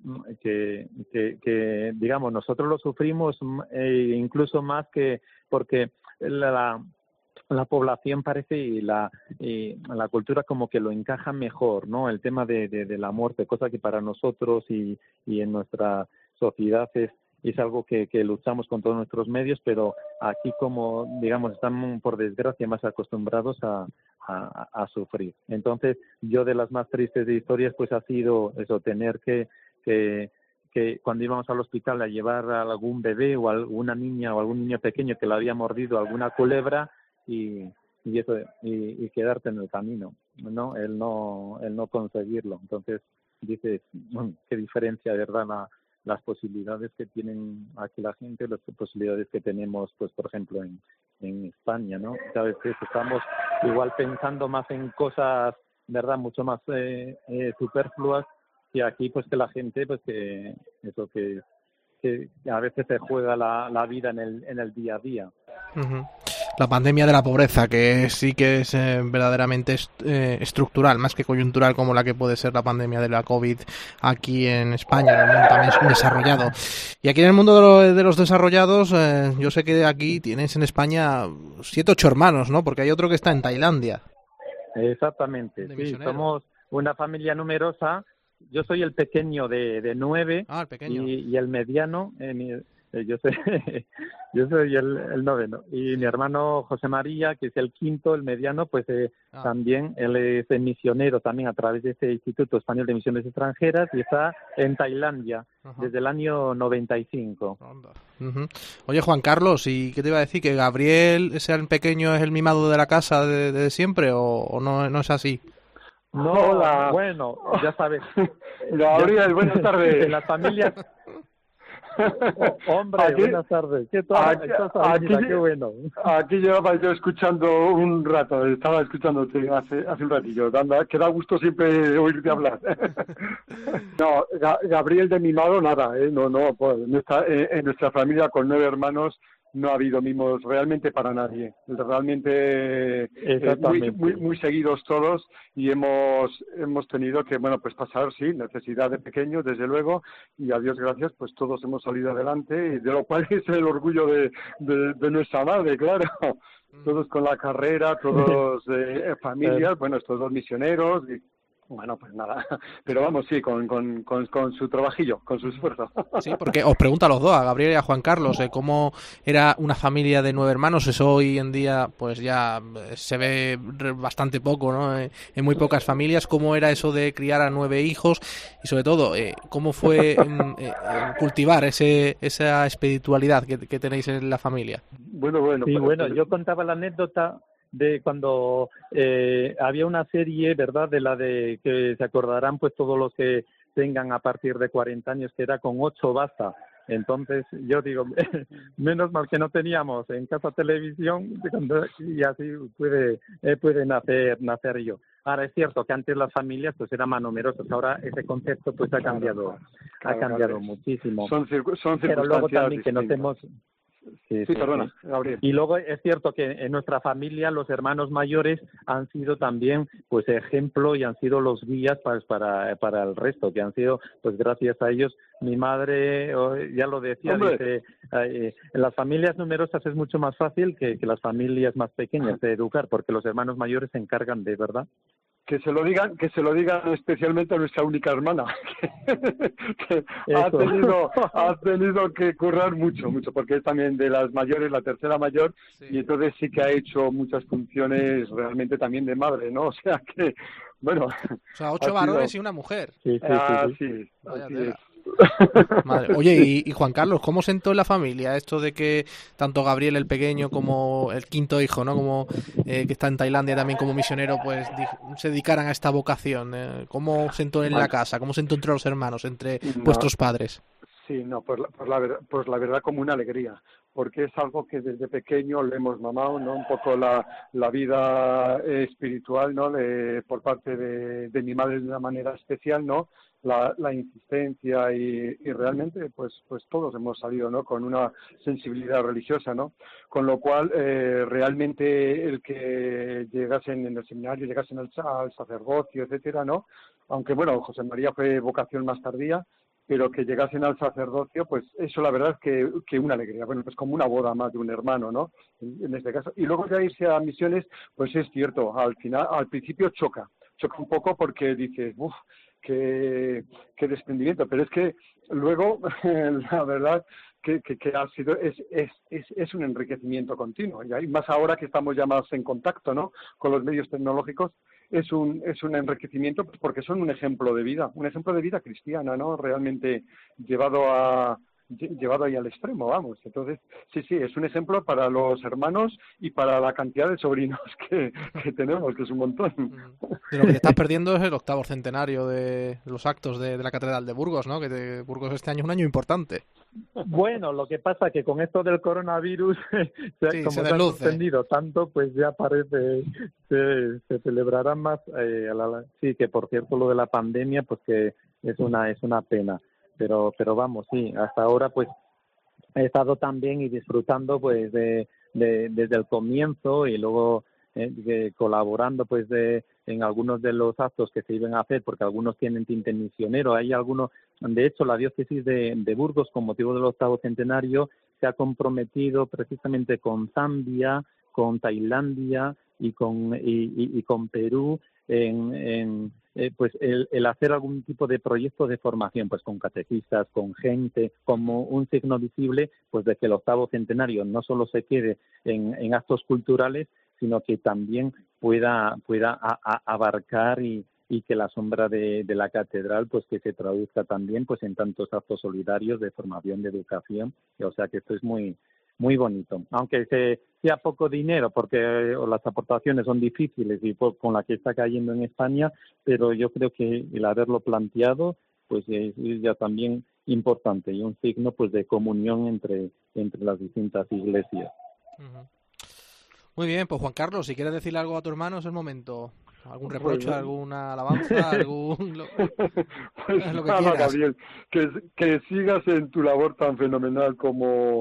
digamos nosotros lo sufrimos incluso más que porque la población parece y la cultura como que lo encaja mejor, ¿no? El tema de la muerte, cosa que para nosotros y en nuestra sociedad es algo que luchamos con todos nuestros medios, pero aquí como digamos están por desgracia más acostumbrados a sufrir. Entonces yo de las más tristes de historias pues ha sido eso, tener que cuando íbamos al hospital a llevar a algún bebé o alguna niña o algún niño pequeño que le había mordido alguna culebra y quedarte en el camino, ¿no? El no conseguirlo. Entonces dices, qué diferencia, ¿verdad? Las posibilidades que tienen aquí la gente, las posibilidades que tenemos, pues por ejemplo en España, ¿no? A veces estamos igual pensando más en cosas, ¿verdad? Mucho más superfluas y aquí pues que la gente pues que a veces se juega la vida en el día a día. Uh-huh. La pandemia de la pobreza, que sí que es verdaderamente estructural, más que coyuntural como la que puede ser la pandemia de la COVID aquí en España, en el mundo también desarrollado. Y aquí en el mundo de los desarrollados, yo sé que aquí tienes en España 7 u 8 hermanos, ¿no? Porque hay otro que está en Tailandia. Exactamente, sí, somos una familia numerosa. Yo soy el pequeño de 9 el pequeño. Y el mediano, yo soy el 9, y mi hermano José María, que es el quinto, el mediano, pues también él es misionero también a través de este Instituto Español de Misiones Extranjeras y está en Tailandia desde el año 95. Oye, Juan Carlos, ¿y qué te iba a decir? ¿Que Gabriel, ese pequeño, es el mimado de la casa de siempre o no es así? No, bueno, ya sabes. Gabriel, buenas tardes. En las familias... Hombre, buenas tardes. ¿Qué tal? Qué bueno. Aquí llevaba yo escuchando un rato, estaba escuchándote hace un ratillo, que da gusto siempre oírte hablar. No, Gabriel de mimado nada, no, pues en nuestra familia con 9 hermanos no ha habido mimos realmente para nadie. Realmente muy seguidos todos y hemos tenido que, pues pasar, sí, necesidad de pequeños, desde luego, y a Dios gracias, pues todos hemos salido adelante, y de lo cual es el orgullo de nuestra madre, claro. Todos con la carrera, todos familias, estos 2 misioneros, y bueno, pues nada, pero vamos, sí, con su trabajillo, con su esfuerzo. Sí, porque os pregunto a los dos, a Gabriel y a Juan Carlos, cómo era una familia de 9 hermanos. Eso hoy en día pues ya se ve bastante poco, ¿no? En muy pocas familias. ¿Cómo era eso de criar a 9 hijos? Y sobre todo, ¿cómo fue cultivar esa espiritualidad que tenéis en la familia? Bueno, sí, yo contaba la anécdota de cuando había una serie, ¿verdad?, de la de que se acordarán pues todos los que tengan a partir de 40 años, que era Con 8 basta. Entonces yo digo, menos mal que no teníamos en casa televisión y así puede nacer yo. Ahora es cierto que antes las familias pues eran más numerosas, ahora ese concepto pues ha cambiado muchísimo. Son circunstancias pero luego también que distintas. Sí, perdona, Gabriel. Y luego es cierto que en nuestra familia los hermanos mayores han sido también pues ejemplo y han sido los guías para el resto, que han sido pues gracias a ellos. Mi madre ya lo decía, dice, en las familias numerosas es mucho más fácil que las familias más pequeñas de educar, porque los hermanos mayores se encargan de, ¿verdad? Que se lo digan especialmente a nuestra única hermana, que ha tenido que currar mucho, porque es también de las mayores, la tercera mayor, sí. Y entonces sí que ha hecho muchas funciones realmente también de madre, ¿no? O sea que, bueno... O sea, 8 varones y una mujer. Sí. Así es. Madre. Oye, y Juan Carlos, ¿cómo sentó en la familia esto de que tanto Gabriel el pequeño como el quinto hijo, ¿no?, como que está en Tailandia también como misionero, pues se dedicaran a esta vocación? ¿Cómo sentó en la casa? ¿Cómo sentó entre los hermanos, entre vuestros padres? Sí, pues la verdad como una alegría, porque es algo que desde pequeño le hemos mamado, ¿no? Un poco la vida espiritual, ¿no? Por parte de mi madre de una manera especial, ¿no? La insistencia y realmente pues todos hemos salido, ¿no?, con una sensibilidad religiosa, ¿no? Con lo cual realmente el que llegasen en el seminario, llegasen al sacerdocio, etcétera, ¿no? Aunque José María fue vocación más tardía, pero que llegasen al sacerdocio, pues eso la verdad es que una alegría, pues como una boda más de un hermano, ¿no? En este caso. Y luego ya irse a misiones, pues es cierto, al principio choca un poco porque dices, qué desprendimiento, pero es que luego la verdad que ha sido es un enriquecimiento continuo, y más ahora que estamos ya más en contacto, ¿no?, con los medios tecnológicos, es un enriquecimiento, pues porque son un ejemplo de vida cristiana, ¿no?, realmente llevado ahí al extremo, vamos. Entonces, sí, es un ejemplo para los hermanos y para la cantidad de sobrinos que tenemos, que es un montón. De lo que te estás perdiendo es el 8º centenario de los actos de la Catedral de Burgos, ¿no? Que Burgos este año es un año importante. Bueno, lo que pasa que con esto del coronavirus, como se ha suspendido tanto, pues ya parece se celebrarán más. Sí, que por cierto lo de la pandemia, pues que es una pena. Pero vamos, sí, hasta ahora pues he estado también y disfrutando pues desde el comienzo y luego colaborando pues en algunos de los actos que se iban a hacer, porque algunos tienen tinte misionero. Hay algunos, de hecho la diócesis de Burgos, con motivo del 8º centenario, se ha comprometido precisamente con Zambia, con Tailandia y con Perú pues el hacer algún tipo de proyecto de formación, pues con catequistas, con gente, como un signo visible, pues de que el 8º centenario no solo se quede en actos culturales, sino que también pueda abarcar y que la sombra de la catedral pues que se traduzca también pues en tantos actos solidarios de formación, de educación, o sea que esto es muy bonito, aunque sea poco dinero porque las aportaciones son difíciles y con la que está cayendo en España, pero yo creo que el haberlo planteado pues es ya también importante y un signo pues de comunión entre las distintas iglesias. Uh-huh. Muy bien, pues Juan Carlos, si quieres decirle algo a tu hermano es el momento. ¿Algún reproche, alguna alabanza, algún lo que quieras? Gabriel, que sigas en tu labor tan fenomenal como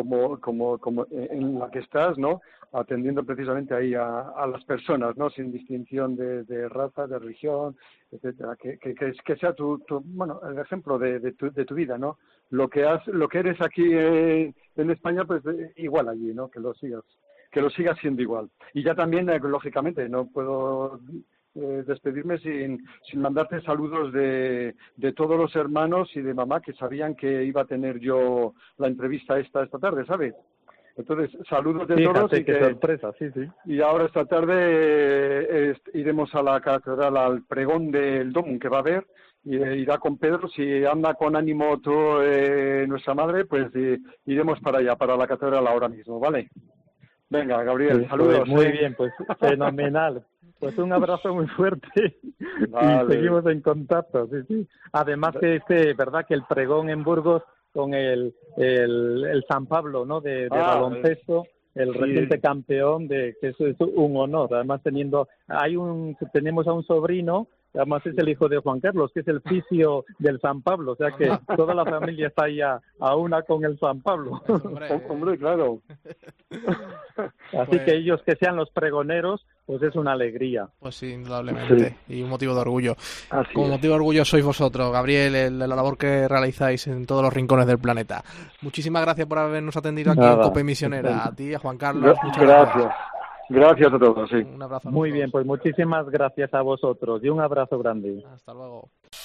en la que estás, ¿no? Atendiendo precisamente ahí a las personas, ¿no? Sin distinción de raza, de religión, etcétera. Que sea bueno, el ejemplo de tu vida, ¿no? Lo que eres aquí en España, pues igual allí, ¿no? Que lo sigas siendo igual. Y ya también, lógicamente, no puedo despedirme sin mandarte saludos de todos los hermanos y de mamá que sabían que iba a tener yo la entrevista esta tarde, ¿sabes? Entonces, saludos de todos. Y qué sorpresa, sí. Y ahora esta tarde iremos a la catedral al pregón del Domum que va a haber. Y irá con Pedro, si anda con ánimo nuestra madre, pues iremos para allá, para la catedral ahora mismo, ¿vale? Venga, Gabriel, saludos. Muy bien, pues fenomenal. Pues un abrazo muy fuerte. Vale. Y seguimos en contacto, sí. Además que verdad que el pregón en Burgos con el San Pablo, ¿no? De baloncesto, el reciente campeón, que eso es un honor. Además tenemos a un sobrino, además es el hijo de Juan Carlos, que es el fisio del San Pablo, o sea que toda la familia está ahí a una con el San Pablo. Hombre, claro. Así que ellos que sean los pregoneros, pues es una alegría. Pues sí, indudablemente, sí. Y un motivo de orgullo. Así Como motivo de orgullo sois vosotros, Gabriel, la labor que realizáis en todos los rincones del planeta. Muchísimas gracias por habernos atendido aquí en Cope Misionera. A ti, a Juan Carlos, muchas gracias. Gracias a todos, sí. Un abrazo. Muy bien, pues muchísimas gracias a vosotros y un abrazo grande. Hasta luego.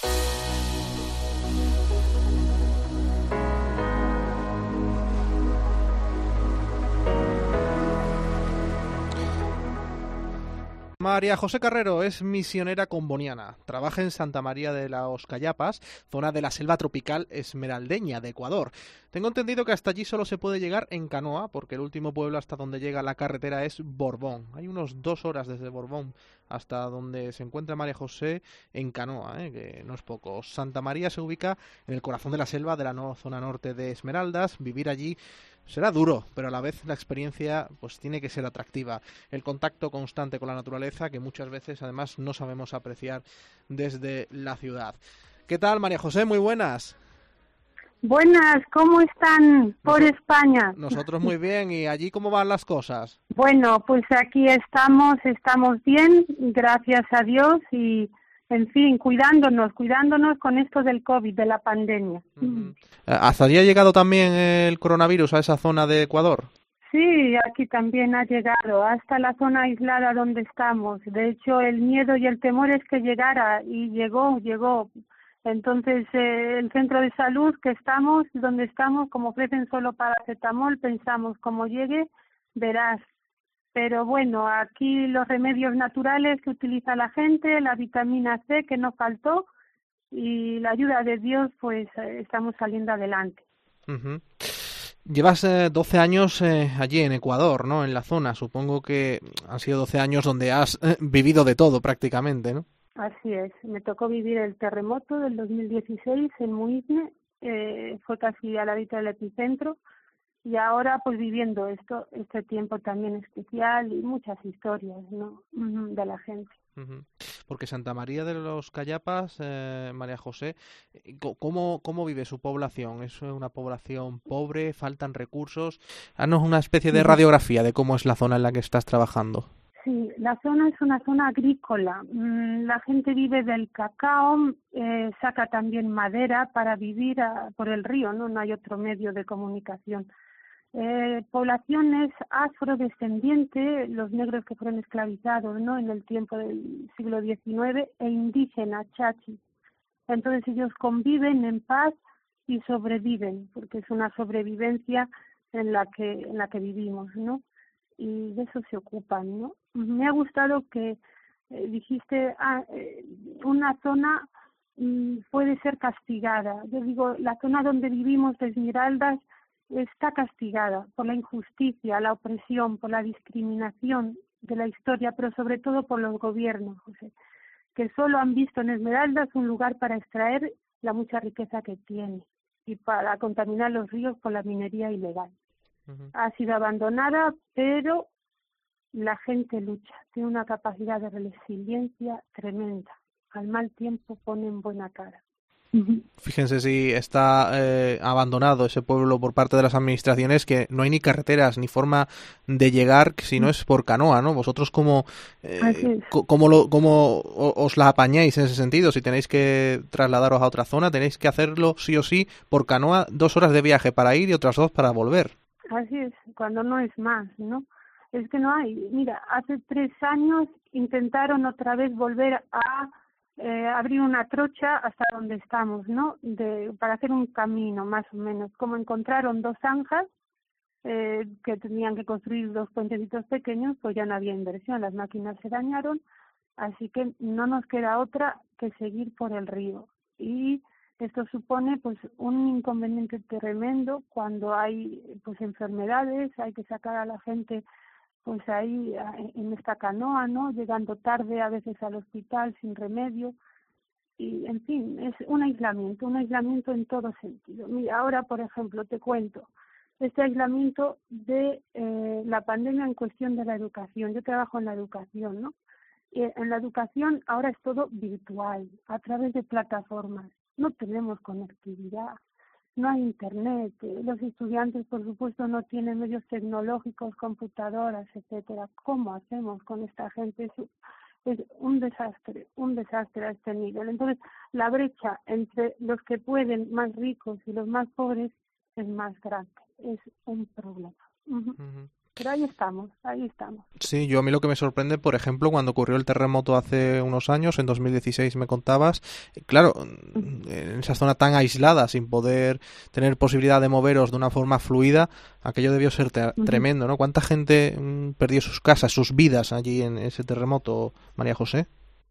María José Carrero es misionera comboniana. Trabaja en Santa María de los Cayapas, zona de la selva tropical esmeraldeña de Ecuador. Tengo entendido que hasta allí solo se puede llegar en canoa, porque el último pueblo hasta donde llega la carretera es Borbón. Hay unos 2 horas desde Borbón hasta donde se encuentra María José en canoa, que no es poco. Santa María se ubica en el corazón de la selva de la zona norte de Esmeraldas. Vivir allí será duro, pero a la vez la experiencia pues tiene que ser atractiva. El contacto constante con la naturaleza que muchas veces además no sabemos apreciar desde la ciudad. ¿Qué tal, María José? Muy buenas. Buenas, ¿cómo están por España? Nosotros muy bien, ¿y allí cómo van las cosas? Bueno, pues aquí estamos bien, gracias a Dios y, en fin, cuidándonos con esto del COVID, de la pandemia. ¿Hasta allí ha llegado también el coronavirus a esa zona de Ecuador? Sí, aquí también ha llegado, hasta la zona aislada donde estamos. De hecho, el miedo y el temor es que llegara, y llegó. Entonces, el centro de salud donde estamos, como ofrecen solo paracetamol, pensamos, como llegue, verás. Pero bueno, aquí los remedios naturales que utiliza la gente, la vitamina C que no faltó, y la ayuda de Dios, pues estamos saliendo adelante. Uh-huh. Llevas 12 años allí en Ecuador, ¿no? En la zona. Supongo que han sido 12 años donde has vivido de todo prácticamente, ¿no? Así es. Me tocó vivir el terremoto del 2016 en Muisne. Fue casi al ladito del epicentro. Y ahora pues viviendo este tiempo también especial y muchas historias, ¿no? De la gente. Porque Santa María de los Cayapas, María José, ¿cómo vive su población? ¿Es una población pobre? ¿Faltan recursos? Haznos una especie de radiografía de cómo es la zona en la que estás trabajando. Sí, la zona es una zona agrícola. La gente vive del cacao, saca también madera para vivir por el río, ¿no? No hay otro medio de comunicación. poblaciones afrodescendientes, los negros que fueron esclavizados, ¿no?, en el tiempo del siglo XIX, e indígenas, chachis. Entonces ellos conviven en paz y sobreviven, porque es una sobrevivencia en la que vivimos, ¿no? Y de eso se ocupan, ¿no? Me ha gustado que dijiste, una zona puede ser castigada. Yo digo, la zona donde vivimos, Esmeraldas, está castigada por la injusticia, la opresión, por la discriminación de la historia, pero sobre todo por los gobiernos, José, que solo han visto en Esmeraldas un lugar para extraer la mucha riqueza que tiene y para contaminar los ríos con la minería ilegal. Ha sido abandonada, pero la gente lucha, tiene una capacidad de resiliencia tremenda. Al mal tiempo ponen buena cara. Fíjense si está abandonado ese pueblo por parte de las administraciones, que no hay ni carreteras ni forma de llegar si no es por canoa, ¿no? Vosotros cómo os la apañáis en ese sentido. Si tenéis que trasladaros a otra zona, tenéis que hacerlo sí o sí por canoa, 2 horas de viaje para ir y otras 2 para volver. Así es, cuando no es más, ¿no? Es que no hay. Mira, hace 3 años intentaron otra vez volver a abrir una trocha hasta donde estamos, ¿no? Para hacer un camino, más o menos. Como encontraron 2 zanjas que tenían que construir 2 puentecitos pequeños, pues ya no había inversión, las máquinas se dañaron, así que no nos queda otra que seguir por el río. Y esto supone pues un inconveniente tremendo cuando hay pues enfermedades, hay que sacar a la gente pues ahí en esta canoa, ¿no? Llegando tarde a veces al hospital sin remedio. Y, en fin, es un aislamiento en todo sentido. Mira, ahora, por ejemplo, te cuento, este aislamiento de la pandemia en cuestión de la educación. Yo trabajo en la educación, ¿no? Y en la educación ahora es todo virtual, a través de plataformas. No tenemos conectividad. No hay internet, los estudiantes por supuesto no tienen medios tecnológicos, computadoras, etcétera. ¿Cómo hacemos con esta gente? Es un desastre a este nivel. Entonces, la brecha entre los que pueden, más ricos, y los más pobres es más grande. Es un problema. Pero ahí estamos. Sí, a mí lo que me sorprende, por ejemplo, cuando ocurrió el terremoto hace unos años, en 2016 me contabas, claro, en esa zona tan aislada, sin poder tener posibilidad de moveros de una forma fluida, aquello debió ser tremendo, ¿no? ¿Cuánta gente perdió sus casas, sus vidas allí en ese terremoto, María José?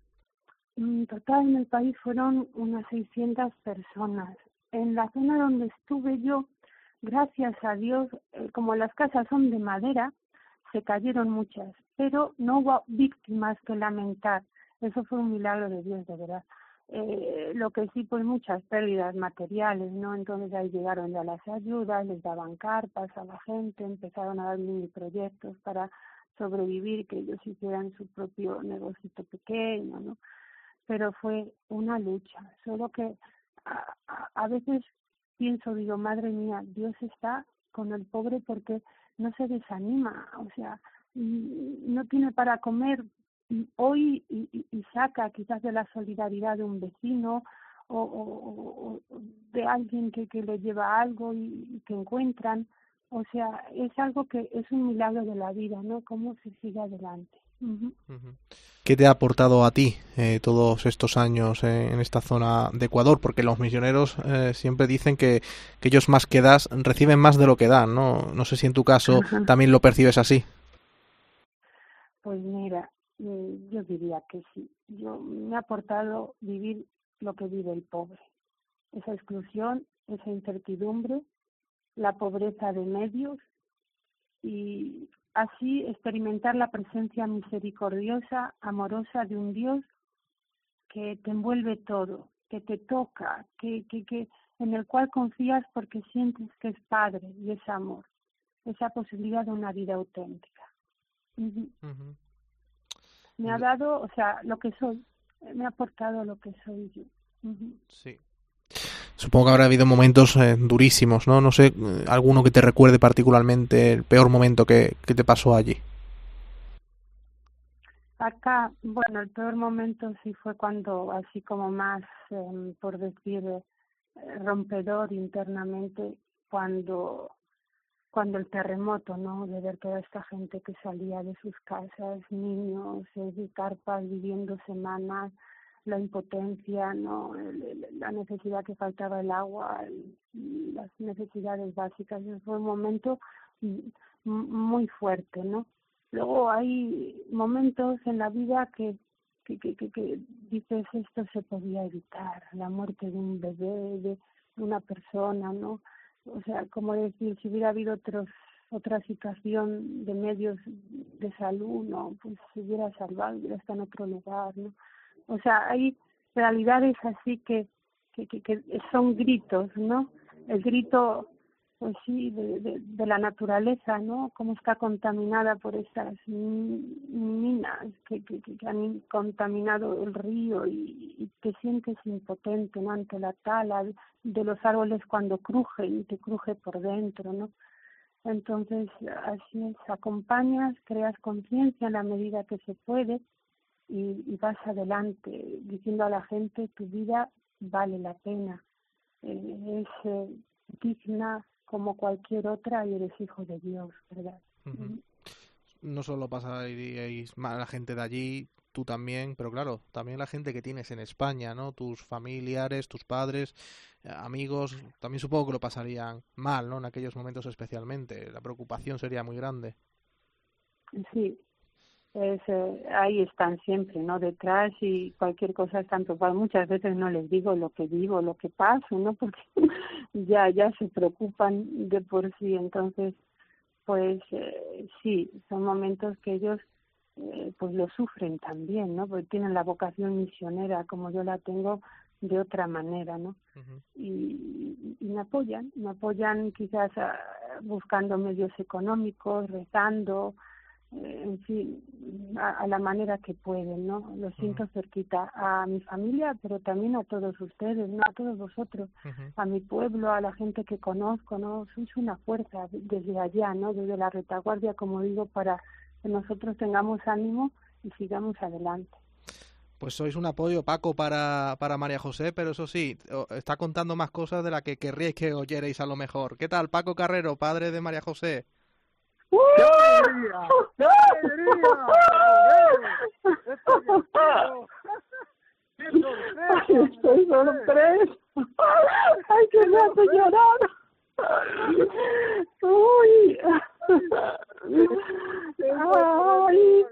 En total en el país fueron unas 600 personas. En la zona donde estuve yo, gracias a Dios, como las casas son de madera, se cayeron muchas, pero no hubo víctimas que lamentar. Eso fue un milagro de Dios, de verdad. Lo que sí, pues muchas pérdidas materiales, ¿no? Entonces ahí llegaron ya las ayudas, les daban carpas a la gente, empezaron a dar mini proyectos para sobrevivir, que ellos hicieran su propio negocito pequeño, ¿no? Pero fue una lucha, solo que a veces pienso, digo, madre mía, Dios está con el pobre porque no se desanima, o sea, no tiene para comer hoy y saca quizás de la solidaridad de un vecino o de alguien que le lleva algo y que encuentran, o sea, es algo que es un milagro de la vida, ¿no? Cómo se sigue adelante. ¿Qué te ha aportado a ti todos estos años en esta zona de Ecuador? Porque los misioneros siempre dicen que ellos más que das, reciben más de lo que dan, ¿no? No sé si en tu caso también lo percibes así. Pues mira, yo diría que sí. Me ha aportado vivir lo que vive el pobre. Esa exclusión, esa incertidumbre, la pobreza de medios y así experimentar la presencia misericordiosa, amorosa de un Dios que te envuelve todo, que te toca, que en el cual confías porque sientes que es Padre y es amor, esa posibilidad de una vida auténtica. Me ha dado, o sea, lo que soy, me ha aportado lo que soy yo. Sí. Supongo que habrá habido momentos durísimos, ¿no? No sé, alguno que te recuerde particularmente el peor momento que te pasó allí. Acá, bueno, el peor momento sí fue cuando, así como más, por decir, rompedor internamente, cuando cuando el terremoto, ¿no? De ver toda esta gente que salía de sus casas, niños, de carpas viviendo semanas, la impotencia, ¿no? La necesidad que faltaba el agua, las necesidades básicas. Fue un momento muy fuerte, ¿no? Luego hay momentos en la vida que dices, esto se podía evitar, la muerte de un bebé, de una persona, ¿no? O sea, como decir, si hubiera habido otra situación de medios de salud, ¿no? Pues se hubiera salvado, hubiera estado en otro lugar, ¿no? O sea, hay realidades así que son gritos, ¿no? El grito, pues sí, de la naturaleza, ¿no? Cómo está contaminada por esas minas que han contaminado el río y te sientes impotente, ¿no? Ante la tala de los árboles cuando crujen y te cruje por dentro, ¿no? Entonces, así es, acompañas, creas conciencia en la medida que se puede y vas adelante diciendo a la gente, tu vida vale la pena, es digna como cualquier otra y eres hijo de Dios, ¿verdad? Uh-huh. No solo pasaríais mal la gente de allí, tú también, pero claro, también la gente que tienes en España, ¿no? Tus familiares, tus padres, amigos, también supongo que lo pasarían mal, ¿no? En aquellos momentos especialmente, la preocupación sería muy grande. Sí, ahí están siempre, ¿no? Detrás y cualquier cosa están preocupados. Muchas veces no les digo lo que vivo, lo que paso, ¿no? Porque ya se preocupan de por sí. Entonces, pues sí, son momentos que ellos pues lo sufren también, ¿no? Porque tienen la vocación misionera como yo la tengo de otra manera, ¿no? Uh-huh. Y me apoyan quizás buscando medios económicos, rezando, en fin, a la manera que pueden, ¿no? Lo siento cerquita a mi familia, pero también a todos ustedes, ¿no? A todos vosotros, a mi pueblo, a la gente que conozco, ¿no? Sois una fuerza desde allá, ¿no? Desde la retaguardia, como digo, para que nosotros tengamos ánimo y sigamos adelante. Pues sois un apoyo, Paco, para María José, pero eso sí, está contando más cosas de las que querríais que oyerais a lo mejor. ¿Qué tal, Paco Carrero, padre de María José? ¡Qué alegría! ¡Qué alegría! ¡Qué sorpresa! ¡Estoy sorpresa! ¡Ay, que me hace llorar! ¡Uy! ¡Ay!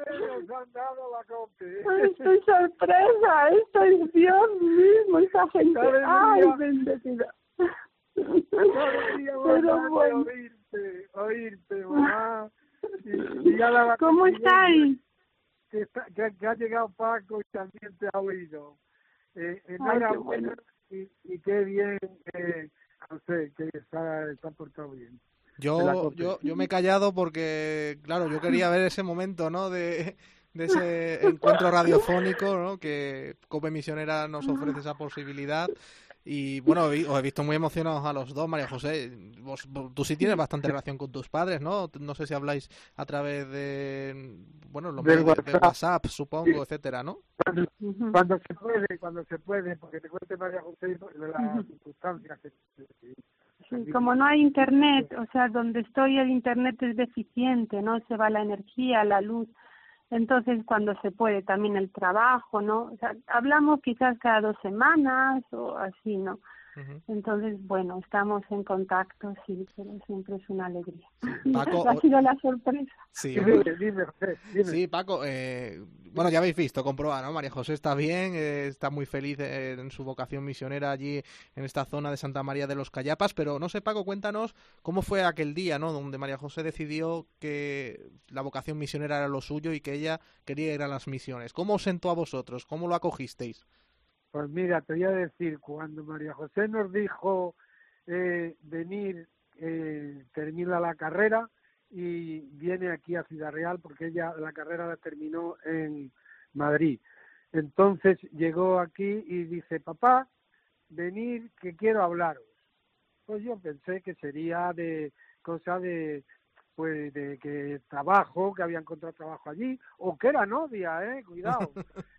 ¡Estoy sorpresa! ¡Esto es Dios mismo! ¡Esa gente! ¡Ay, bendecida! Pero bueno, oírte, mamá. Y ya ¿cómo estáis? Que ha llegado Paco y también te ha oído. Bueno. Y qué bien, no sé, que está portado bien. Yo me he callado porque, claro, yo quería ver ese momento, ¿no? De ese encuentro radiofónico, ¿no? Que Cope Misionera nos ofrece esa posibilidad. Y bueno, os he visto muy emocionados a los dos, María José. Tú sí tienes bastante relación con tus padres, ¿no? No sé si habláis a través de, bueno, los medios de WhatsApp, supongo, etcétera, ¿no? Cuando se puede, porque te cuente María José de las circunstancias que... Sí, como no hay internet, o sea, donde estoy el internet es deficiente, ¿no? Se va la energía, la luz. Entonces, cuando se puede, también el trabajo, ¿no? O sea, hablamos quizás cada 2 semanas o así, ¿no? Uh-huh. Entonces, bueno, estamos en contacto, sí, pero siempre es una alegría. Paco, ha sido la sorpresa. Sí, dime. Sí, Paco, bueno, ya habéis visto, comprobado, ¿no? María José está bien, está muy feliz en su vocación misionera allí en esta zona de Santa María de los Cayapas, pero no sé, Paco, cuéntanos cómo fue aquel día, ¿no? Donde María José decidió que la vocación misionera era lo suyo y que ella quería ir a las misiones. ¿Cómo os sentó a vosotros? ¿Cómo lo acogisteis? Pues mira, te voy a decir, cuando María José nos dijo venir, termina la carrera y viene aquí a Ciudad Real, porque ella la carrera la terminó en Madrid. Entonces llegó aquí y dice, papá, venir que quiero hablaros. Pues yo pensé que sería de cosa de, pues de que trabajo, que había encontrado trabajo allí, o que era novia, cuidado.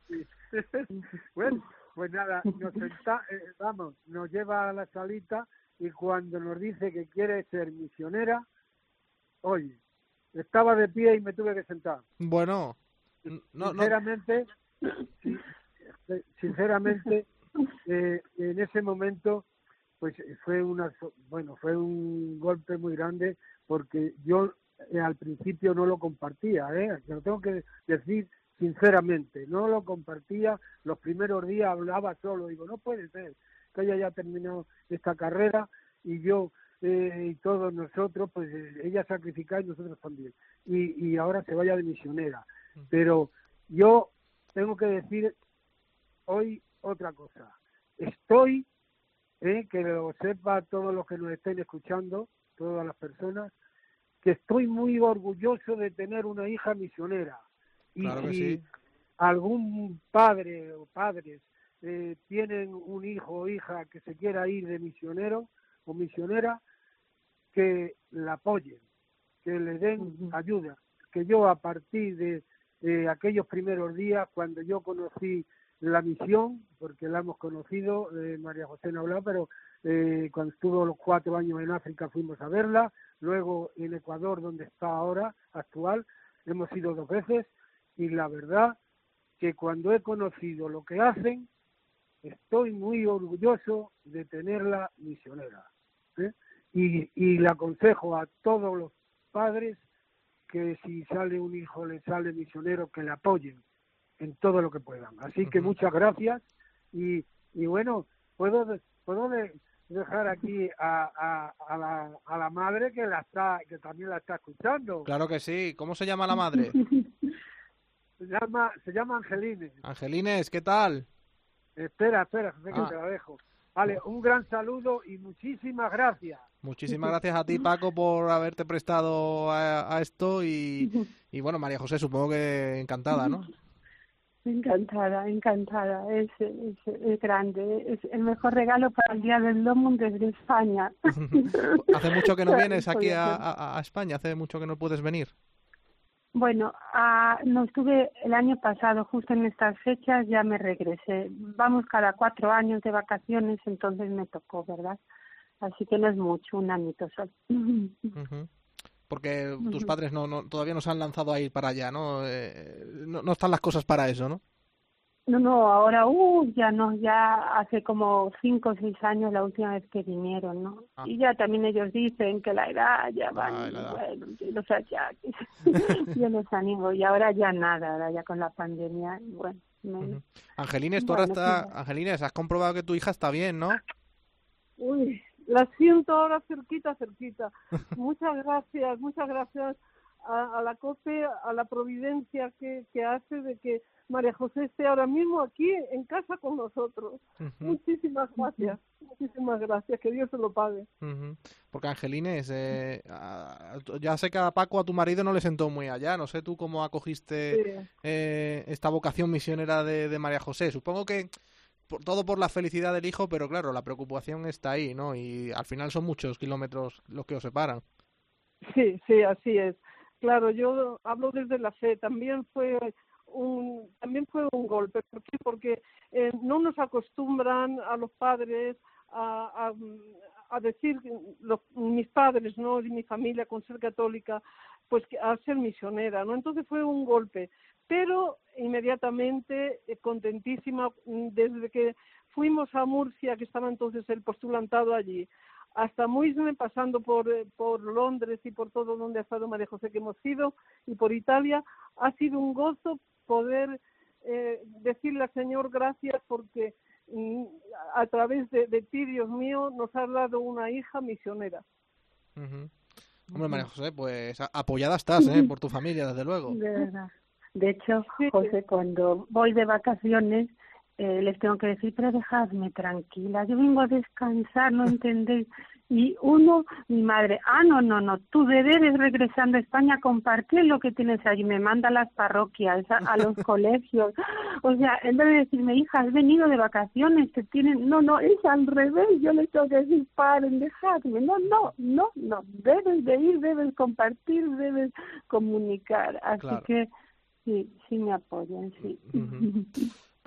Bueno, pues nada, nos lleva a la salita y cuando nos dice que quiere ser misionera, oye, estaba de pie y me tuve que sentar. Bueno, sinceramente, en ese momento, pues fue fue un golpe muy grande, porque yo al principio no lo compartía, lo tengo que decir sinceramente, no lo compartía. Los primeros días hablaba solo, digo, no puede ser que ella haya terminado esta carrera y yo y todos nosotros, pues ella sacrificada y nosotros también, y ahora se vaya de misionera. Pero yo tengo que decir hoy otra cosa. Estoy, que lo sepa todos los que nos estén escuchando, todas las personas, que estoy muy orgulloso de tener una hija misionera. Y claro que si sí. algún padre o padres tienen un hijo o hija que se quiera ir de misionero o misionera, que la apoyen, que le den ayuda. Que yo, a partir de aquellos primeros días, cuando yo conocí la misión, porque la hemos conocido, María José no ha hablado, pero cuando estuvo los 4 años en África fuimos a verla, luego en Ecuador, donde está ahora, actual, hemos ido 2 veces, y la verdad que cuando he conocido lo que hacen, estoy muy orgulloso de tenerla misionera, y le aconsejo a todos los padres que si sale un hijo, le sale misionero, que le apoyen en todo lo que puedan. Así que muchas gracias, y bueno, puedo dejar aquí a la madre que también la está escuchando. Claro que sí. ¿Cómo se llama la madre? Se llama Angelines. Angelines, ¿qué tal? Espera, que te la dejo. Vale, un gran saludo y muchísimas gracias. Muchísimas gracias a ti, Paco, por haberte prestado a esto, y bueno, María José, supongo que encantada, ¿no? Encantada. Es grande. Es el mejor regalo para el Día del Domo desde España. ¿Hace mucho que no vienes aquí a España? ¿Hace mucho que no puedes venir? Bueno, no estuve el año pasado, justo en estas fechas ya me regresé. Vamos cada 4 años de vacaciones, entonces me tocó, ¿verdad? Así que no es mucho, un añito solo. Porque tus padres todavía no se han lanzado a ir para allá, ¿no? No están las cosas para eso, ¿no? No, ahora ya no, ya hace como 5 o 6 años la última vez que vinieron, ¿no? Y ya también ellos dicen que la edad ya van, bueno, los achaques, yo los animo, y ahora ya nada, ahora ya con la pandemia, bueno. Angelines, Angelines, has comprobado que tu hija está bien, ¿no? Uy, la siento ahora cerquita. Muchas gracias a la COPE, a la providencia que hace de que María José esté ahora mismo aquí en casa con nosotros. Muchísimas gracias, que Dios se lo pague. Porque Angelines, ya sé que a Paco, a tu marido, no le sentó muy allá, no sé tú cómo acogiste esta vocación misionera de María José. Supongo que todo por la felicidad del hijo, pero claro, la preocupación está ahí, ¿no? Y al final son muchos kilómetros los que os separan. Sí, así es. Claro, yo hablo desde la fe. También fue un golpe. ¿Por qué? Porque no nos acostumbran a los padres a decir, mis padres, ¿no? Y mi familia, con ser católica, pues a ser misionera, ¿no? Entonces fue un golpe. Pero inmediatamente contentísima, desde que fuimos a Murcia, que estaba entonces el postulantado allí, hasta Muisne, pasando por Londres y por todo donde ha estado María José, que hemos ido, y por Italia, ha sido un gozo poder decirle al Señor gracias, porque a través de ti, Dios mío, nos ha dado una hija misionera. Hombre, María José, pues apoyada estás, por tu familia, desde luego. De verdad. De hecho, José, cuando voy de vacaciones, les tengo que decir, pero dejadme tranquila, yo vengo a descansar, ¿no entendéis? Y mi madre, no, tu deber es regresando a España a compartir lo que tienes allí, me manda a las parroquias, a los colegios, o sea, en vez de decirme, hija, has venido de vacaciones, te tienen, no, es al revés, yo les tengo que decir, paren, dejadme, no, debes de ir, debes compartir, debes comunicar, así claro. Que sí me apoyan, sí.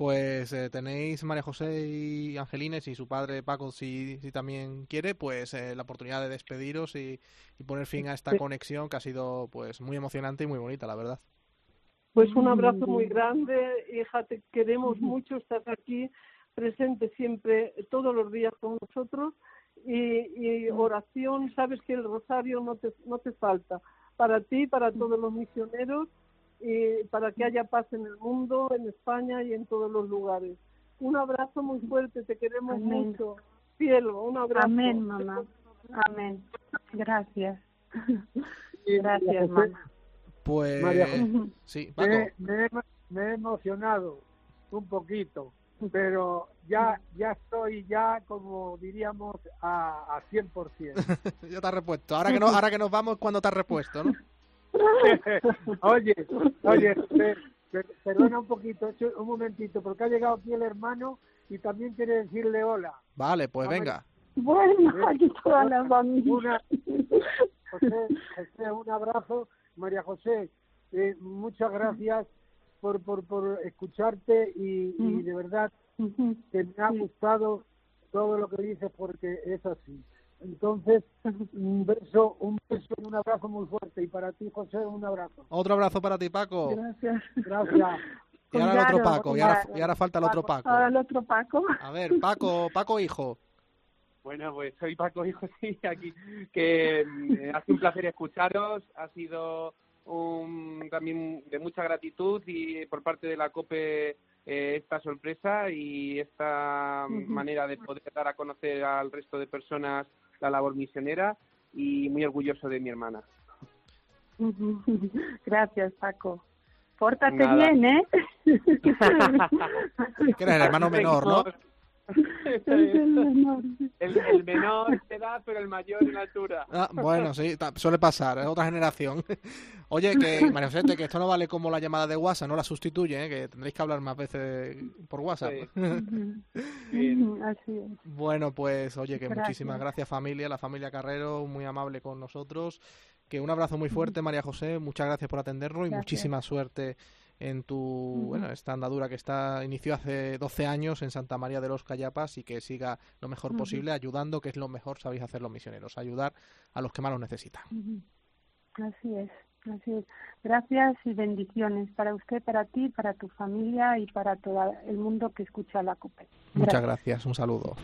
Pues tenéis, María José y Angelines, y su padre Paco, si también quiere, pues la oportunidad de despediros y poner fin a esta conexión que ha sido pues muy emocionante y muy bonita, la verdad. Pues un abrazo muy grande, hija, te queremos mucho, estás aquí presente siempre, todos los días con nosotros, y oración, sabes que el rosario no te falta, para ti, para todos los misioneros, y para que haya paz en el mundo, en España y en todos los lugares. Un abrazo muy fuerte, te queremos mucho. Cielo, un abrazo. Amén, mamá. Amén. Gracias. Gracias, mamá. Pues María, sí, Paco. Me he emocionado un poquito, pero ya estoy como diríamos a 100%. Ya te has repuesto. Ahora que nos vamos, cuando te has repuesto, ¿no? Oye, perdona un poquito, un momentito, porque ha llegado aquí el hermano y también quiere decirle hola. Vale, pues venga. Bueno, aquí toda la familia. José, un abrazo. María José, muchas gracias por escucharte y de verdad que me ha gustado todo lo que dices, porque es así. Entonces, un beso y un abrazo muy fuerte. Y para ti, José, un abrazo. Otro abrazo para ti, Paco. Gracias. Y ahora el otro Paco. Y ahora falta el otro Paco. Ahora el otro Paco. A ver, Paco hijo. Bueno, pues soy Paco hijo, sí, aquí. Que ha sido un placer escucharos. Ha sido también de mucha gratitud y por parte de la COPE esta sorpresa y esta manera de poder dar a conocer al resto de personas la labor misionera, y muy orgulloso de mi hermana. Gracias, Paco. Pórtate bien, ¿eh? Que eres el hermano menor, ¿no? El menor de edad, pero el mayor en altura. Bueno, sí, suele pasar, es otra generación. Oye, que María José, que esto no vale como la llamada de WhatsApp, no la sustituye, que tendréis que hablar más veces por WhatsApp. Sí. Así es. Bueno, pues oye, que muchísimas gracias, familia, la familia Carrero, muy amable con nosotros. Que un abrazo muy fuerte, María José, muchas gracias por atendernos y muchísima suerte en tu esta andadura que inició hace 12 años en Santa María de los Cayapas, y que siga lo mejor posible ayudando, que es lo mejor sabéis hacer los misioneros, ayudar a los que más lo necesitan. Así es. Gracias y bendiciones para usted, para ti, para tu familia y para todo el mundo que escucha la COPE. Muchas gracias, un saludo.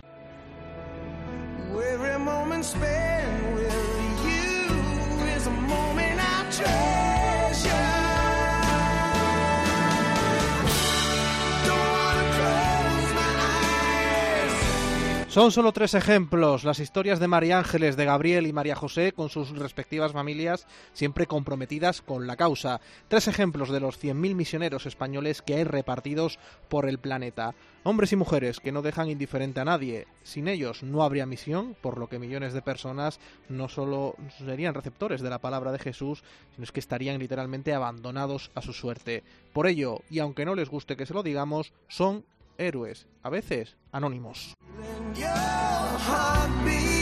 Son solo 3 ejemplos, las historias de María Ángeles, de Gabriel y María José, con sus respectivas familias, siempre comprometidas con la causa. 3 ejemplos de los 100.000 misioneros españoles que hay repartidos por el planeta. Hombres y mujeres que no dejan indiferente a nadie. Sin ellos no habría misión, por lo que millones de personas no solo serían receptores de la palabra de Jesús, sino es que estarían literalmente abandonados a su suerte. Por ello, y aunque no les guste que se lo digamos, son héroes, a veces anónimos.